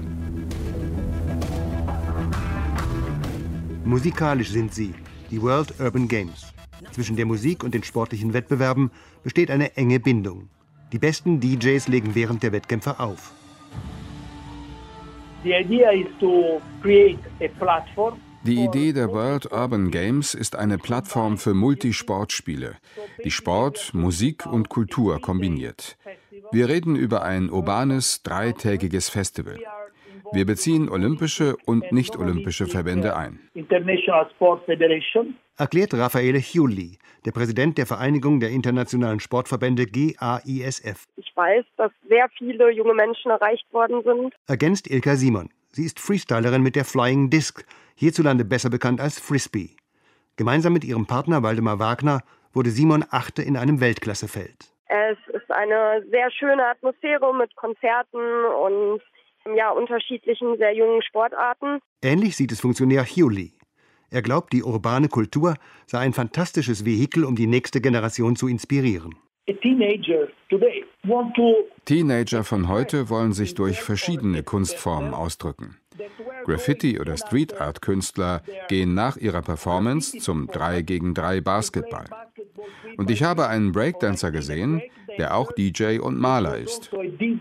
Musikalisch sind sie, die World Urban Games. Zwischen der Musik und den sportlichen Wettbewerben besteht eine enge Bindung. Die besten DJs legen während der Wettkämpfe auf. Die Idee der World Urban Games ist eine Plattform für Multisportspiele, die Sport, Musik und Kultur kombiniert. Wir reden über ein urbanes, 3-tägiges Festival. Wir beziehen olympische und nicht-olympische Verbände ein. Erklärt Raffaele Chiulli, der Präsident der Vereinigung der internationalen Sportverbände GAISF. Ich weiß, dass sehr viele junge Menschen erreicht worden sind. Ergänzt Ilka Simon. Sie ist Freestylerin mit der Flying Disc, hierzulande besser bekannt als Frisbee. Gemeinsam mit ihrem Partner Waldemar Wagner wurde Simon Achte in einem Weltklassefeld. Es ist eine sehr schöne Atmosphäre mit Konzerten und unterschiedlichen, sehr jungen Sportarten. Ähnlich sieht es Funktionär Chiulli. Er glaubt, die urbane Kultur sei ein fantastisches Vehikel, um die nächste Generation zu inspirieren. Teenager von heute wollen sich durch verschiedene Kunstformen ausdrücken. Graffiti- oder Street-Art-Künstler gehen nach ihrer Performance zum 3-gegen-3 Basketball. Und ich habe einen Breakdancer gesehen, der auch DJ und Maler ist.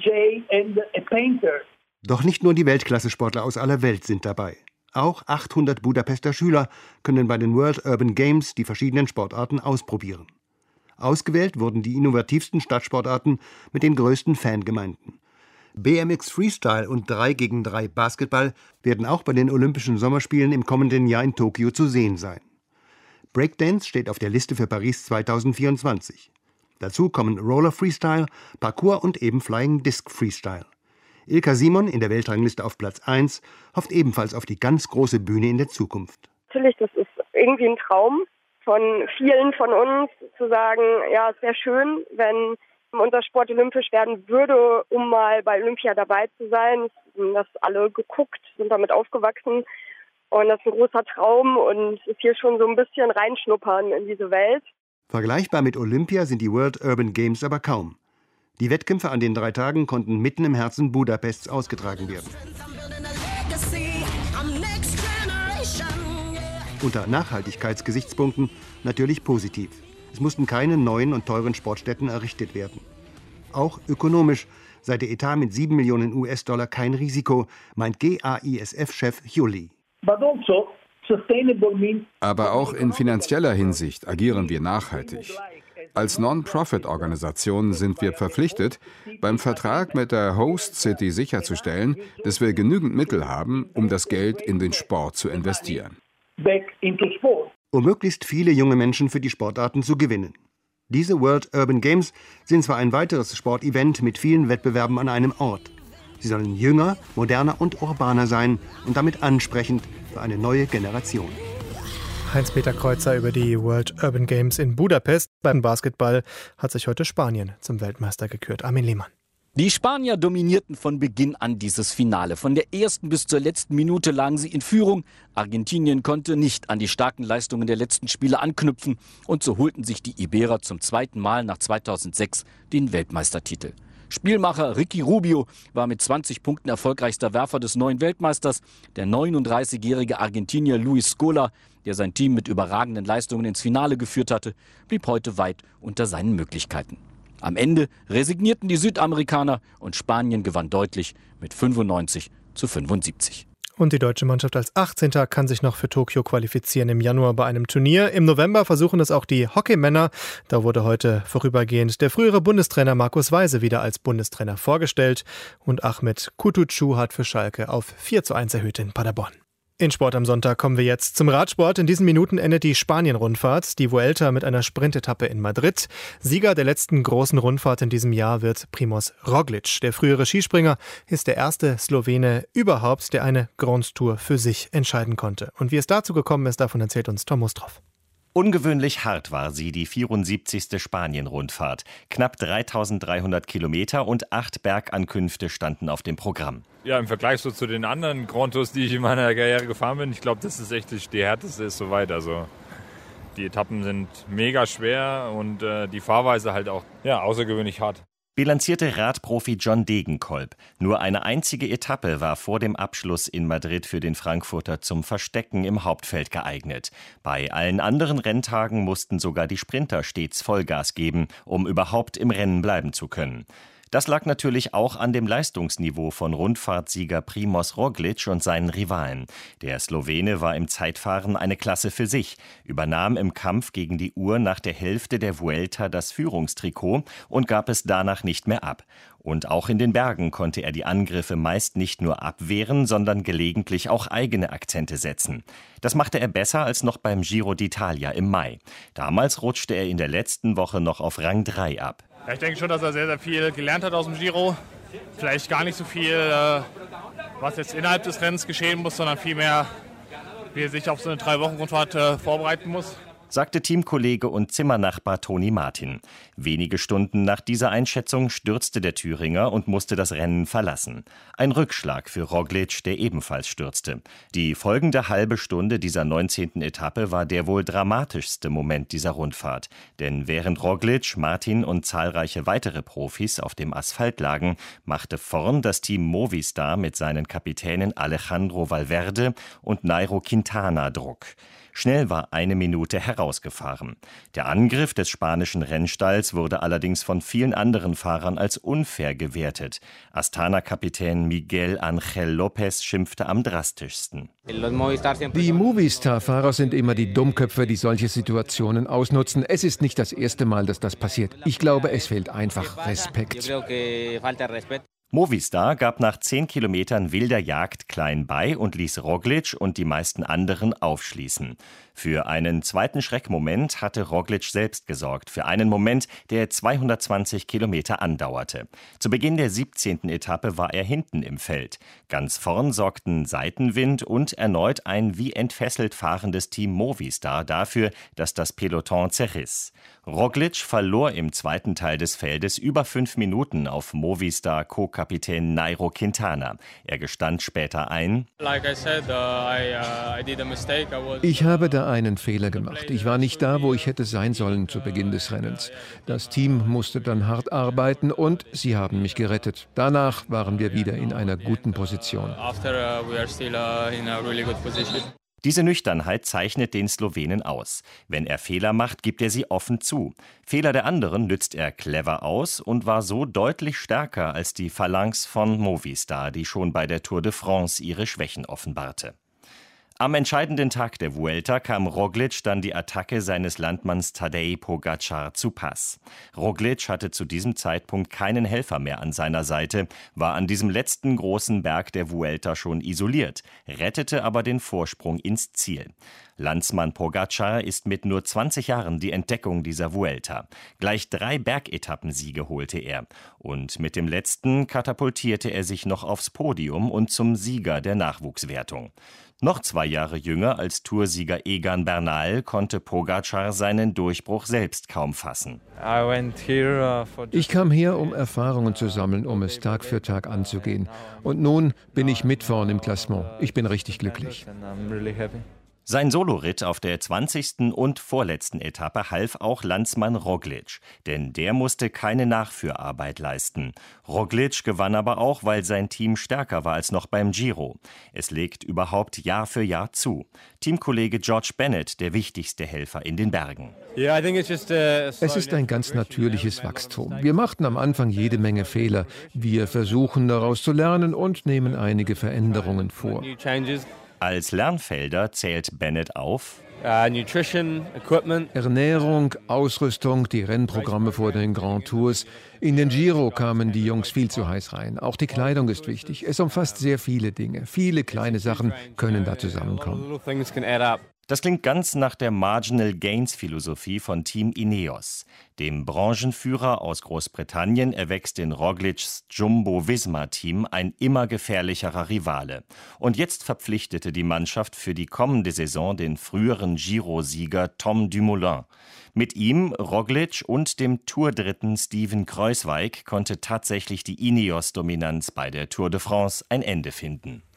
Doch nicht nur die Weltklasse-Sportler aus aller Welt sind dabei. Auch 800 Budapester Schüler können bei den World Urban Games die verschiedenen Sportarten ausprobieren. Ausgewählt wurden die innovativsten Stadtsportarten mit den größten Fangemeinden. BMX Freestyle und 3-gegen-3 Basketball werden auch bei den Olympischen Sommerspielen im kommenden Jahr in Tokio zu sehen sein. Breakdance steht auf der Liste für Paris 2024. Dazu kommen Roller Freestyle, Parkour und eben Flying Disc Freestyle. Ilka Simon, in der Weltrangliste auf Platz 1, hofft ebenfalls auf die ganz große Bühne in der Zukunft. Natürlich, das ist irgendwie ein Traum von vielen von uns, zu sagen, ja, es wäre schön, wenn unser Sport olympisch werden würde, um mal bei Olympia dabei zu sein. Das alle geguckt, sind damit aufgewachsen. Und das ist ein großer Traum und ist hier schon so ein bisschen reinschnuppern in diese Welt. Vergleichbar mit Olympia sind die World Urban Games aber kaum. Die Wettkämpfe an den 3 Tagen konnten mitten im Herzen Budapests ausgetragen werden. Unter Nachhaltigkeitsgesichtspunkten natürlich positiv. Es mussten keine neuen und teuren Sportstätten errichtet werden. Auch ökonomisch sei der Etat mit 7 Millionen US-Dollar kein Risiko, meint GAISF-Chef Chiulli. Aber auch in finanzieller Hinsicht agieren wir nachhaltig. Als Non-Profit-Organisation sind wir verpflichtet, beim Vertrag mit der Host City sicherzustellen, dass wir genügend Mittel haben, um das Geld in den Sport zu investieren. Um möglichst viele junge Menschen für die Sportarten zu gewinnen. Diese World Urban Games sind zwar ein weiteres Sportevent mit vielen Wettbewerben an einem Ort. Sie sollen jünger, moderner und urbaner sein und damit ansprechend für eine neue Generation. Heinz-Peter Kreuzer über die World Urban Games in Budapest. Beim Basketball hat sich heute Spanien zum Weltmeister gekürt. Armin Lehmann. Die Spanier dominierten von Beginn an dieses Finale. Von der ersten bis zur letzten Minute lagen sie in Führung. Argentinien konnte nicht an die starken Leistungen der letzten Spiele anknüpfen. Und so holten sich die Iberer zum 2. Mal nach 2006 den Weltmeistertitel. Spielmacher Ricky Rubio war mit 20 Punkten erfolgreichster Werfer des neuen Weltmeisters. Der 39-jährige Argentinier Luis Scola, der sein Team mit überragenden Leistungen ins Finale geführt hatte, blieb heute weit unter seinen Möglichkeiten. Am Ende resignierten die Südamerikaner und Spanien gewann deutlich mit 95:75. Und die deutsche Mannschaft als 18. kann sich noch für Tokio qualifizieren im Januar bei einem Turnier. Im November versuchen es auch die Hockeymänner. Da wurde heute vorübergehend der frühere Bundestrainer Markus Weise wieder als Bundestrainer vorgestellt. Und Ahmed Kutucu hat für Schalke auf 4:1 erhöht in Paderborn. In Sport am Sonntag kommen wir jetzt zum Radsport. In diesen Minuten endet die Spanien-Rundfahrt, die Vuelta mit einer Sprintetappe in Madrid. Sieger der letzten großen Rundfahrt in diesem Jahr wird Primož Roglič. Der frühere Skispringer ist der erste Slowene überhaupt, der eine Grand Tour für sich entscheiden konnte. Und wie es dazu gekommen ist, davon erzählt uns Tom Mustroff. Ungewöhnlich hart war sie, die 74. Spanien-Rundfahrt. Knapp 3.300 Kilometer und 8 Bergankünfte standen auf dem Programm. Ja, im Vergleich so zu den anderen Grand Tours, die ich in meiner Karriere gefahren bin, ich glaube, das ist echt die härteste ist soweit. Also die Etappen sind mega schwer und die Fahrweise halt auch außergewöhnlich hart. Bilanzierte Radprofi John Degenkolb. Nur eine einzige Etappe war vor dem Abschluss in Madrid für den Frankfurter zum Verstecken im Hauptfeld geeignet. Bei allen anderen Renntagen mussten sogar die Sprinter stets Vollgas geben, um überhaupt im Rennen bleiben zu können. Das lag natürlich auch an dem Leistungsniveau von Rundfahrtsieger Primož Roglič und seinen Rivalen. Der Slowene war im Zeitfahren eine Klasse für sich, übernahm im Kampf gegen die Uhr nach der Hälfte der Vuelta das Führungstrikot und gab es danach nicht mehr ab. Und auch in den Bergen konnte er die Angriffe meist nicht nur abwehren, sondern gelegentlich auch eigene Akzente setzen. Das machte er besser als noch beim Giro d'Italia im Mai. Damals rutschte er in der letzten Woche noch auf Rang 3 ab. Ja, ich denke schon, dass er sehr, sehr viel gelernt hat aus dem Giro. Vielleicht gar nicht so viel, was jetzt innerhalb des Rennens geschehen muss, sondern vielmehr, wie er sich auf so eine 3-Wochen-Rundfahrt vorbereiten muss. Sagte Teamkollege und Zimmernachbar Toni Martin. Wenige Stunden nach dieser Einschätzung stürzte der Thüringer und musste das Rennen verlassen. Ein Rückschlag für Roglič, der ebenfalls stürzte. Die folgende halbe Stunde dieser 19. Etappe war der wohl dramatischste Moment dieser Rundfahrt. Denn während Roglič, Martin und zahlreiche weitere Profis auf dem Asphalt lagen, machte vorn das Team Movistar mit seinen Kapitänen Alejandro Valverde und Nairo Quintana Druck. Schnell war eine Minute herausgefahren. Der Angriff des spanischen Rennstalls wurde allerdings von vielen anderen Fahrern als unfair gewertet. Astana-Kapitän Miguel Ángel López schimpfte am drastischsten. Die Movistar-Fahrer sind immer die Dummköpfe, die solche Situationen ausnutzen. Es ist nicht das erste Mal, dass das passiert. Ich glaube, es fehlt einfach Respekt. Movistar gab nach 10 Kilometern wilder Jagd klein bei und ließ Roglič und die meisten anderen aufschließen. Für einen zweiten Schreckmoment hatte Roglič selbst gesorgt, für einen Moment, der 220 Kilometer andauerte. Zu Beginn der 17. Etappe war er hinten im Feld. Ganz vorn sorgten Seitenwind und erneut ein wie entfesselt fahrendes Team Movistar dafür, dass das Peloton zerriss. Roglič verlor im zweiten Teil des Feldes über 5 Minuten auf Movistar Co-Kapitän Nairo Quintana. Er gestand später ein: Ich habe da einen Fehler gemacht. Ich war nicht da, wo ich hätte sein sollen zu Beginn des Rennens. Das Team musste dann hart arbeiten und sie haben mich gerettet. Danach waren wir wieder in einer guten Position. Diese Nüchternheit zeichnet den Slowenen aus. Wenn er Fehler macht, gibt er sie offen zu. Fehler der anderen nützt er clever aus und war so deutlich stärker als die Phalanx von Movistar, die schon bei der Tour de France ihre Schwächen offenbarte. Am entscheidenden Tag der Vuelta kam Roglič dann die Attacke seines Landmanns Tadej Pogačar zu Pass. Roglič hatte zu diesem Zeitpunkt keinen Helfer mehr an seiner Seite, war an diesem letzten großen Berg der Vuelta schon isoliert, rettete aber den Vorsprung ins Ziel. Landsmann Pogačar ist mit nur 20 Jahren die Entdeckung dieser Vuelta. Gleich 3 Bergetappensiege holte er. Und mit dem letzten katapultierte er sich noch aufs Podium und zum Sieger der Nachwuchswertung. Noch 2 Jahre jünger als Toursieger Egan Bernal konnte Pogačar seinen Durchbruch selbst kaum fassen. Ich kam her, um Erfahrungen zu sammeln, um es Tag für Tag anzugehen. Und nun bin ich mit vorn im Klassement. Ich bin richtig glücklich. Sein Soloritt auf der 20. und vorletzten Etappe half auch Landsmann Roglič, denn der musste keine Nachführarbeit leisten. Roglič gewann aber auch, weil sein Team stärker war als noch beim Giro. Es legt überhaupt Jahr für Jahr zu. Teamkollege George Bennett, der wichtigste Helfer in den Bergen. Es ist ein ganz natürliches Wachstum. Wir machten am Anfang jede Menge Fehler. Wir versuchen daraus zu lernen und nehmen einige Veränderungen vor. Als Lernfelder zählt Bennett auf Ernährung, Ausrüstung, die Rennprogramme vor den Grand Tours. In den Giro kamen die Jungs viel zu heiß rein. Auch die Kleidung ist wichtig. Es umfasst sehr viele Dinge. Viele kleine Sachen können da zusammenkommen. Das klingt ganz nach der Marginal Gains Philosophie von Team Ineos. Dem Branchenführer aus Großbritannien erwächst in Rogličs Jumbo-Visma-Team ein immer gefährlicherer Rivale. Und jetzt verpflichtete die Mannschaft für die kommende Saison den früheren Giro-Sieger Tom Dumoulin. Mit ihm, Roglič und dem Tour-Dritten Steven Kruijswijk konnte tatsächlich die Ineos-Dominanz bei der Tour de France ein Ende finden.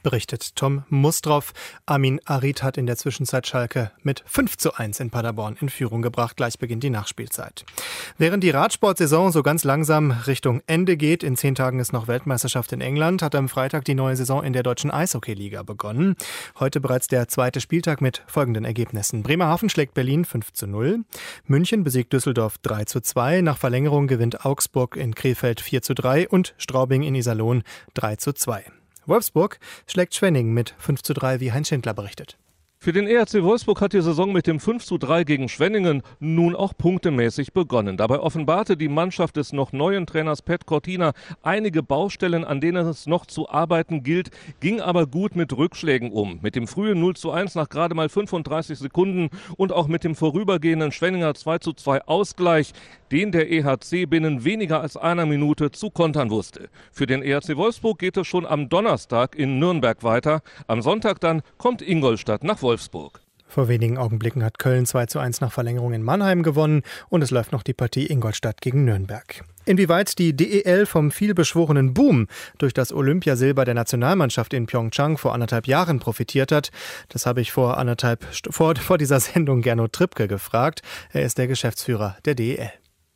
berichtet Tom Mustroff. Amin Arid hat in der Zwischenzeit Schalke mit 5:1 in Paderborn in Führung gebracht. Gleich beginnt die Nachspielzeit. Während die Radsportsaison so ganz langsam Richtung Ende geht, in 10 Tagen ist noch Weltmeisterschaft in England, hat am Freitag die neue Saison in der deutschen Eishockey-Liga begonnen. Heute bereits der zweite Spieltag mit folgenden Ergebnissen. Bremerhaven schlägt Berlin 5:0. München besiegt Düsseldorf 3:2. Nach Verlängerung gewinnt Augsburg in Krefeld 4:3 und Straubing in Iserlohn 3:2. Wolfsburg schlägt Schwenningen mit 5:3, wie Heinz Schindler berichtet. Für den ERC Wolfsburg hat die Saison mit dem 5:3 gegen Schwenningen nun auch punktemäßig begonnen. Dabei offenbarte die Mannschaft des noch neuen Trainers Pat Cortina einige Baustellen, an denen es noch zu arbeiten gilt, ging aber gut mit Rückschlägen um. Mit dem frühen 0:1 nach gerade mal 35 Sekunden und auch mit dem vorübergehenden Schwenninger 2:2 Ausgleich, den der EHC binnen weniger als einer Minute zu kontern wusste. Für den ERC Wolfsburg geht es schon am Donnerstag in Nürnberg weiter. Am Sonntag dann kommt Ingolstadt nach Wolfsburg. Vor wenigen Augenblicken hat Köln 2:1 nach Verlängerung in Mannheim gewonnen und es läuft noch die Partie Ingolstadt gegen Nürnberg. Inwieweit die DEL vom vielbeschworenen Boom durch das Olympiasilber der Nationalmannschaft in Pyeongchang vor 1,5 Jahren profitiert hat, das habe ich vor dieser Sendung Gernot Trippke gefragt. Er ist der Geschäftsführer der DEL.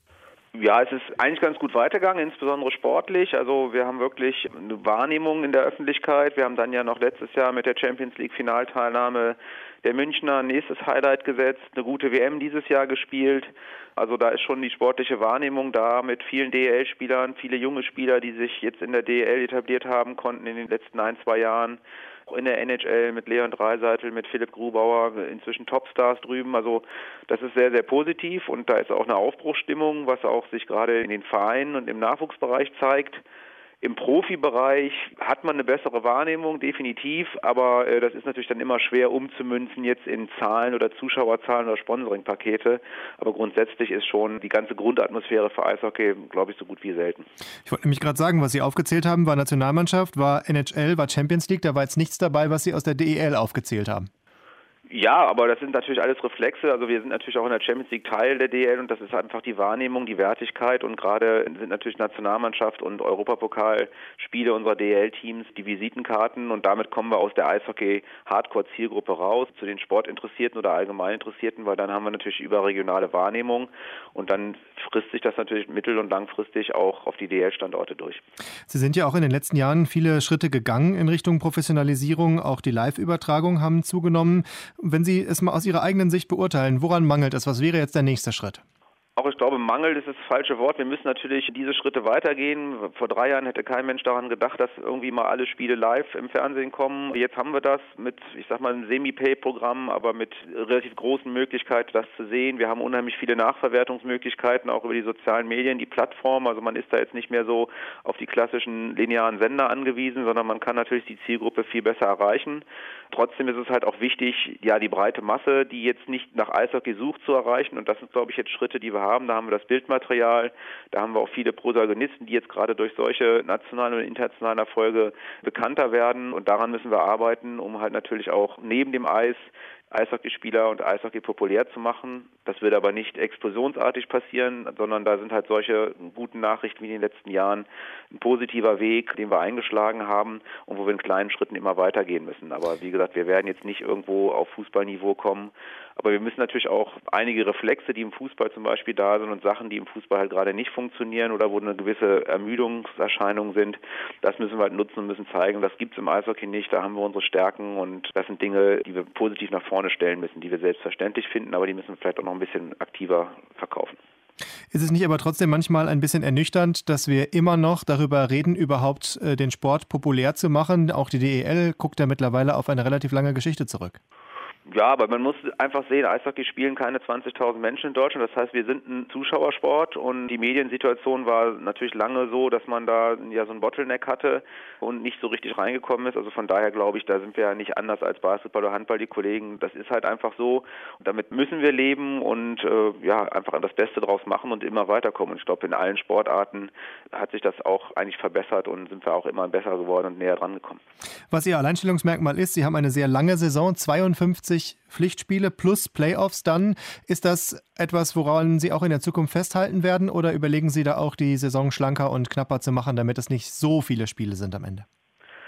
Ja, es ist eigentlich ganz gut weitergegangen, insbesondere sportlich. Also wir haben wirklich eine Wahrnehmung in der Öffentlichkeit. Wir haben dann ja noch letztes Jahr mit der Champions League Finalteilnahme der Münchner ein nächstes Highlight gesetzt, eine gute WM dieses Jahr gespielt. Also da ist schon die sportliche Wahrnehmung da mit vielen DEL-Spielern, viele junge Spieler, die sich jetzt in der DEL etabliert haben konnten in den letzten 1-2 Jahren. In der NHL mit Leon Dreiseitel, mit Philipp Grubauer, inzwischen Topstars drüben. Also das ist sehr, sehr positiv und da ist auch eine Aufbruchsstimmung, was auch sich gerade in den Vereinen und im Nachwuchsbereich zeigt. Im Profibereich hat man eine bessere Wahrnehmung, definitiv, aber das ist natürlich dann immer schwer umzumünzen jetzt in Zahlen oder Zuschauerzahlen oder Sponsoringpakete. Aber grundsätzlich ist schon die ganze Grundatmosphäre für Eishockey, glaube ich, so gut wie selten. Ich wollte nämlich gerade sagen, was Sie aufgezählt haben, war Nationalmannschaft, war NHL, war Champions League, da war jetzt nichts dabei, was Sie aus der DEL aufgezählt haben. Ja, aber das sind natürlich alles Reflexe. Also wir sind natürlich auch in der Champions League Teil der DL und das ist einfach die Wahrnehmung, die Wertigkeit und gerade sind natürlich Nationalmannschaft und Europapokalspiele unserer DL-Teams die Visitenkarten und damit kommen wir aus der Eishockey-Hardcore-Zielgruppe raus zu den Sportinteressierten oder Allgemeininteressierten, weil dann haben wir natürlich überregionale Wahrnehmung und dann frisst sich das natürlich mittel- und langfristig auch auf die DL-Standorte durch. Sie sind ja auch in den letzten Jahren viele Schritte gegangen in Richtung Professionalisierung, auch die Live-Übertragungen haben zugenommen. Wenn Sie es mal aus Ihrer eigenen Sicht beurteilen, woran mangelt es? Was wäre jetzt der nächste Schritt? Auch ich glaube, Mangel ist das falsche Wort. Wir müssen natürlich diese Schritte weitergehen. Vor 3 Jahren hätte kein Mensch daran gedacht, dass irgendwie mal alle Spiele live im Fernsehen kommen. Jetzt haben wir das mit, ich sag mal, einem Semi-Pay-Programm, aber mit relativ großen Möglichkeiten, das zu sehen. Wir haben unheimlich viele Nachverwertungsmöglichkeiten, auch über die sozialen Medien, die Plattform. Also man ist da jetzt nicht mehr so auf die klassischen linearen Sender angewiesen, sondern man kann natürlich die Zielgruppe viel besser erreichen. Trotzdem ist es halt auch wichtig, ja, die breite Masse, die jetzt nicht nach Eishockey sucht, zu erreichen. Und das sind, glaube ich, jetzt Schritte, die wir haben. Da haben wir das Bildmaterial, da haben wir auch viele Protagonisten, die jetzt gerade durch solche nationalen und internationalen Erfolge bekannter werden. Und daran müssen wir arbeiten, um halt natürlich auch neben dem Eis Eishockeyspieler und Eishockey populär zu machen. Das wird aber nicht explosionsartig passieren, sondern da sind halt solche guten Nachrichten wie in den letzten Jahren ein positiver Weg, den wir eingeschlagen haben und wo wir in kleinen Schritten immer weitergehen müssen. Aber wie gesagt, wir werden jetzt nicht irgendwo auf Fußballniveau kommen, aber wir müssen natürlich auch einige Reflexe, die im Fußball zum Beispiel da sind und Sachen, die im Fußball halt gerade nicht funktionieren oder wo eine gewisse Ermüdungserscheinungen sind, das müssen wir halt nutzen und müssen zeigen, das gibt es im Eishockey nicht, da haben wir unsere Stärken und das sind Dinge, die wir positiv nach vorne stellen müssen, die wir selbstverständlich finden, aber die müssen wir vielleicht auch noch ein bisschen aktiver verkaufen. Ist es nicht aber trotzdem manchmal ein bisschen ernüchternd, dass wir immer noch darüber reden, überhaupt den Sport populär zu machen? Auch die DEL guckt ja mittlerweile auf eine relativ lange Geschichte zurück. Ja, aber man muss einfach sehen, Eishockey spielen keine 20.000 Menschen in Deutschland. Das heißt, wir sind ein Zuschauersport und die Mediensituation war natürlich lange so, dass man da ja so ein Bottleneck hatte und nicht so richtig reingekommen ist. Also von daher glaube ich, da sind wir ja nicht anders als Basketball oder Handball, die Kollegen. Das ist halt einfach so. Und damit müssen wir leben und einfach das Beste draus machen und immer weiterkommen. Und ich glaube, in allen Sportarten hat sich das auch eigentlich verbessert und sind wir auch immer besser geworden und näher dran gekommen. Was Ihr Alleinstellungsmerkmal ist, Sie haben eine sehr lange Saison, 52 Pflichtspiele plus Playoffs dann. Ist das etwas, woran Sie auch in der Zukunft festhalten werden oder überlegen Sie da auch, die Saison schlanker und knapper zu machen, damit es nicht so viele Spiele sind am Ende?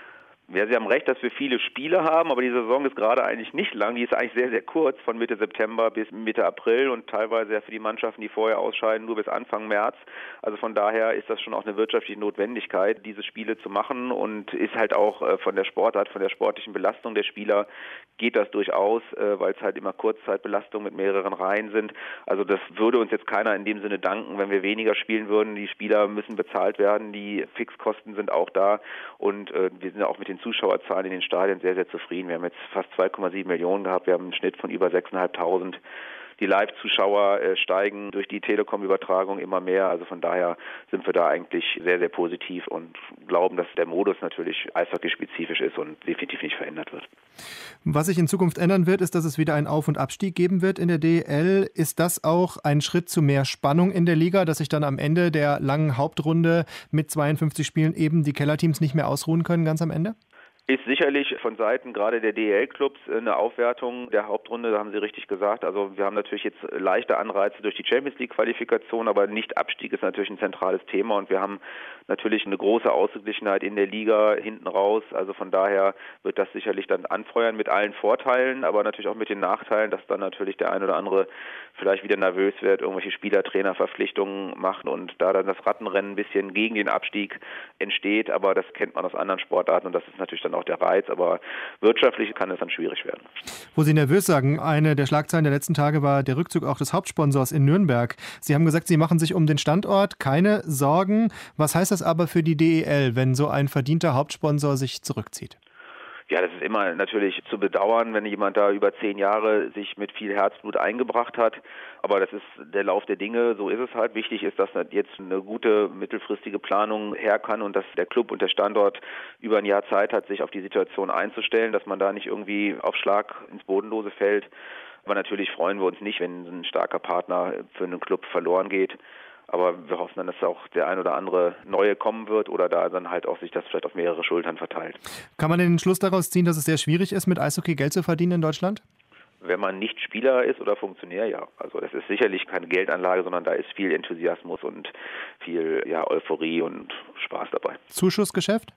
Ja, Sie haben recht, dass wir viele Spiele haben, aber die Saison ist gerade eigentlich nicht lang. Die ist eigentlich sehr, sehr kurz, von Mitte September bis Mitte April und teilweise ja für die Mannschaften, die vorher ausscheiden, nur bis Anfang März. Also von daher ist das schon auch eine wirtschaftliche Notwendigkeit, diese Spiele zu machen und ist halt auch von der Sportart, von der sportlichen Belastung der Spieler geht das durchaus, weil es halt immer Kurzzeitbelastungen mit mehreren Reihen sind. Also das würde uns jetzt keiner in dem Sinne danken, wenn wir weniger spielen würden. Die Spieler müssen bezahlt werden, die Fixkosten sind auch da und wir sind ja auch mit den Zuschauerzahlen in den Stadien sehr, sehr zufrieden. Wir haben jetzt fast 2,7 Millionen gehabt, wir haben einen Schnitt von über 6.500. Die Live-Zuschauer steigen durch die Telekom-Übertragung immer mehr. Also von daher sind wir da eigentlich sehr, sehr positiv und glauben, dass der Modus natürlich eishockeyspezifisch ist und definitiv nicht verändert wird. Was sich in Zukunft ändern wird, ist, dass es wieder einen Auf- und Abstieg geben wird in der DEL. Ist das auch ein Schritt zu mehr Spannung in der Liga, dass sich dann am Ende der langen Hauptrunde mit 52 Spielen eben die Kellerteams nicht mehr ausruhen können, ganz am Ende? Ist sicherlich von Seiten gerade der DEL-Clubs eine Aufwertung der Hauptrunde, da haben Sie richtig gesagt. Also wir haben natürlich jetzt leichte Anreize durch die Champions-League-Qualifikation, aber Nicht-Abstieg ist natürlich ein zentrales Thema und wir haben natürlich eine große Ausgeglichenheit in der Liga hinten raus. Also von daher wird das sicherlich dann anfeuern mit allen Vorteilen, aber natürlich auch mit den Nachteilen, dass dann natürlich der ein oder andere vielleicht wieder nervös wird, irgendwelche Spieler-Trainer-Verpflichtungen macht und da dann das Rattenrennen ein bisschen gegen den Abstieg entsteht. Aber das kennt man aus anderen Sportarten und das ist natürlich dann auch der Reiz, aber wirtschaftlich kann es dann schwierig werden. Wo Sie nervös sagen, eine der Schlagzeilen der letzten Tage war der Rückzug auch des Hauptsponsors in Nürnberg. Sie haben gesagt, Sie machen sich um den Standort keine Sorgen. Was heißt das aber für die DEL, wenn so ein verdienter Hauptsponsor sich zurückzieht? Ja, das ist immer natürlich zu bedauern, wenn jemand da über 10 Jahre sich mit viel Herzblut eingebracht hat. Aber das ist der Lauf der Dinge, so ist es halt. Wichtig ist, dass jetzt eine gute mittelfristige Planung her kann und dass der Club und der Standort über ein Jahr Zeit hat, sich auf die Situation einzustellen, dass man da nicht irgendwie auf Schlag ins Bodenlose fällt. Aber natürlich freuen wir uns nicht, wenn ein starker Partner für einen Club verloren geht. Aber wir hoffen dann, dass auch der ein oder andere Neue kommen wird oder da dann halt auch sich das vielleicht auf mehrere Schultern verteilt. Kann man den Schluss daraus ziehen, dass es sehr schwierig ist, mit Eishockey Geld zu verdienen in Deutschland? Wenn man nicht Spieler ist oder Funktionär, ja. Also das ist sicherlich keine Geldanlage, sondern da ist viel Enthusiasmus und viel Euphorie und Spaß dabei. Zuschussgeschäft?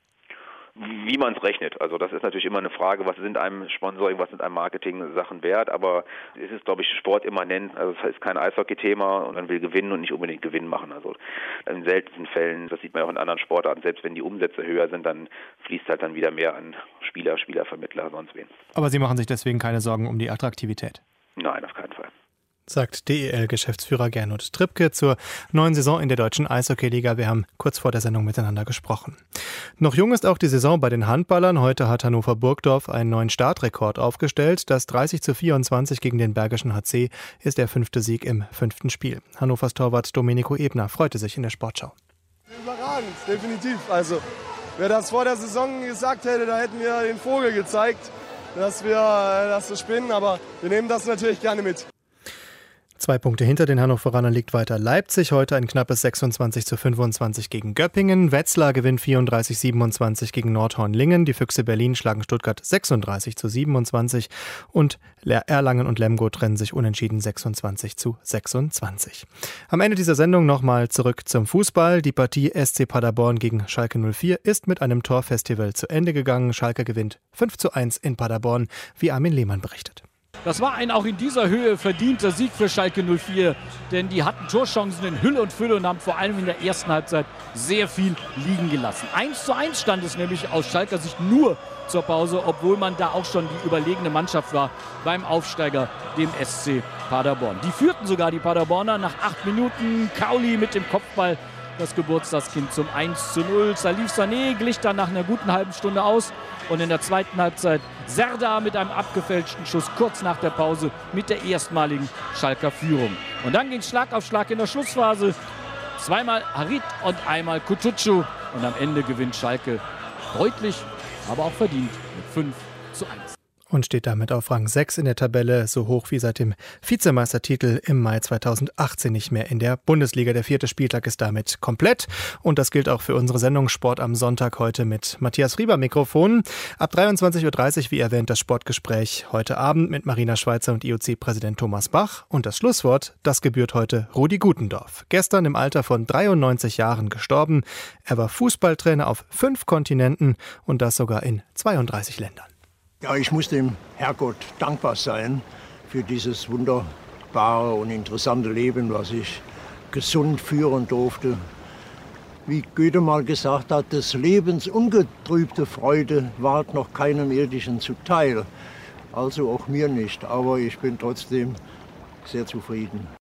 Wie man es rechnet. Also das ist natürlich immer eine Frage, was sind einem Sponsoring, was sind einem Marketing Sachen wert, aber es ist, glaube ich, sportimmanent. Also es ist kein Eishockey-Thema und man will gewinnen und nicht unbedingt Gewinn machen. Also in seltensten Fällen, das sieht man auch in anderen Sportarten, selbst wenn die Umsätze höher sind, dann fließt halt dann wieder mehr an Spieler, Spielervermittler, sonst wen. Aber Sie machen sich deswegen keine Sorgen um die Attraktivität? Nein, auf keinen Fall. Sagt DEL-Geschäftsführer Gernot Trippke zur neuen Saison in der deutschen Eishockey-Liga. Wir haben kurz vor der Sendung miteinander gesprochen. Noch jung ist auch die Saison bei den Handballern. Heute hat Hannover Burgdorf einen neuen Startrekord aufgestellt. Das 30:24 gegen den Bergischen HC ist der 5. Sieg im 5. Spiel. Hannovers Torwart Domenico Ebner freute sich in der Sportschau. Überragend, definitiv. Also, wer das vor der Saison gesagt hätte, da hätten wir den Vogel gezeigt, dass wir das so spinnen. Aber wir nehmen das natürlich gerne mit. 2 Punkte hinter den Hannoveranern liegt weiter Leipzig. Heute ein knappes 26:25 gegen Göppingen. Wetzlar gewinnt 34:27 gegen Nordhorn-Lingen. Die Füchse Berlin schlagen Stuttgart 36:27. Und Erlangen und Lemgo trennen sich unentschieden 26:26. Am Ende dieser Sendung nochmal zurück zum Fußball. Die Partie SC Paderborn gegen Schalke 04 ist mit einem Torfestival zu Ende gegangen. Schalke gewinnt 5:1 in Paderborn, wie Armin Lehmann berichtet. Das war ein auch in dieser Höhe verdienter Sieg für Schalke 04, denn die hatten Torchancen in Hülle und Fülle und haben vor allem in der ersten Halbzeit sehr viel liegen gelassen. 1:1 stand es nämlich aus Schalker Sicht nur zur Pause, obwohl man da auch schon die überlegene Mannschaft war beim Aufsteiger, dem SC Paderborn. Die führten sogar die Paderborner nach 8 Minuten. Kauli mit dem Kopfball, das Geburtstagskind zum 1:0. Salif Sané glich dann nach einer guten halben Stunde aus. Und in der zweiten Halbzeit Serdar mit einem abgefälschten Schuss kurz nach der Pause mit der erstmaligen Schalker Führung. Und dann ging es Schlag auf Schlag in der Schlussphase. Zweimal Harit und einmal Kutucu. Und am Ende gewinnt Schalke deutlich, aber auch verdient mit 5:1. und steht damit auf Rang 6 in der Tabelle, so hoch wie seit dem Vizemeistertitel im Mai 2018 nicht mehr in der Bundesliga. Der 4. Spieltag ist damit komplett und das gilt auch für unsere Sendung Sport am Sonntag heute mit Matthias Frieber Mikrofon. Ab 23.30 Uhr, wie erwähnt, das Sportgespräch heute Abend mit Marina Schweizer und IOC-Präsident Thomas Bach. Und das Schlusswort, das gebührt heute Rudi Gutendorf. Gestern im Alter von 93 Jahren gestorben. Er war Fußballtrainer auf 5 Kontinenten und das sogar in 32 Ländern. Ja, ich muss dem Herrgott dankbar sein für dieses wunderbare und interessante Leben, was ich gesund führen durfte. Wie Goethe mal gesagt hat, des Lebens ungetrübte Freude ward noch keinem Irdischen zuteil. Also auch mir nicht, aber ich bin trotzdem sehr zufrieden.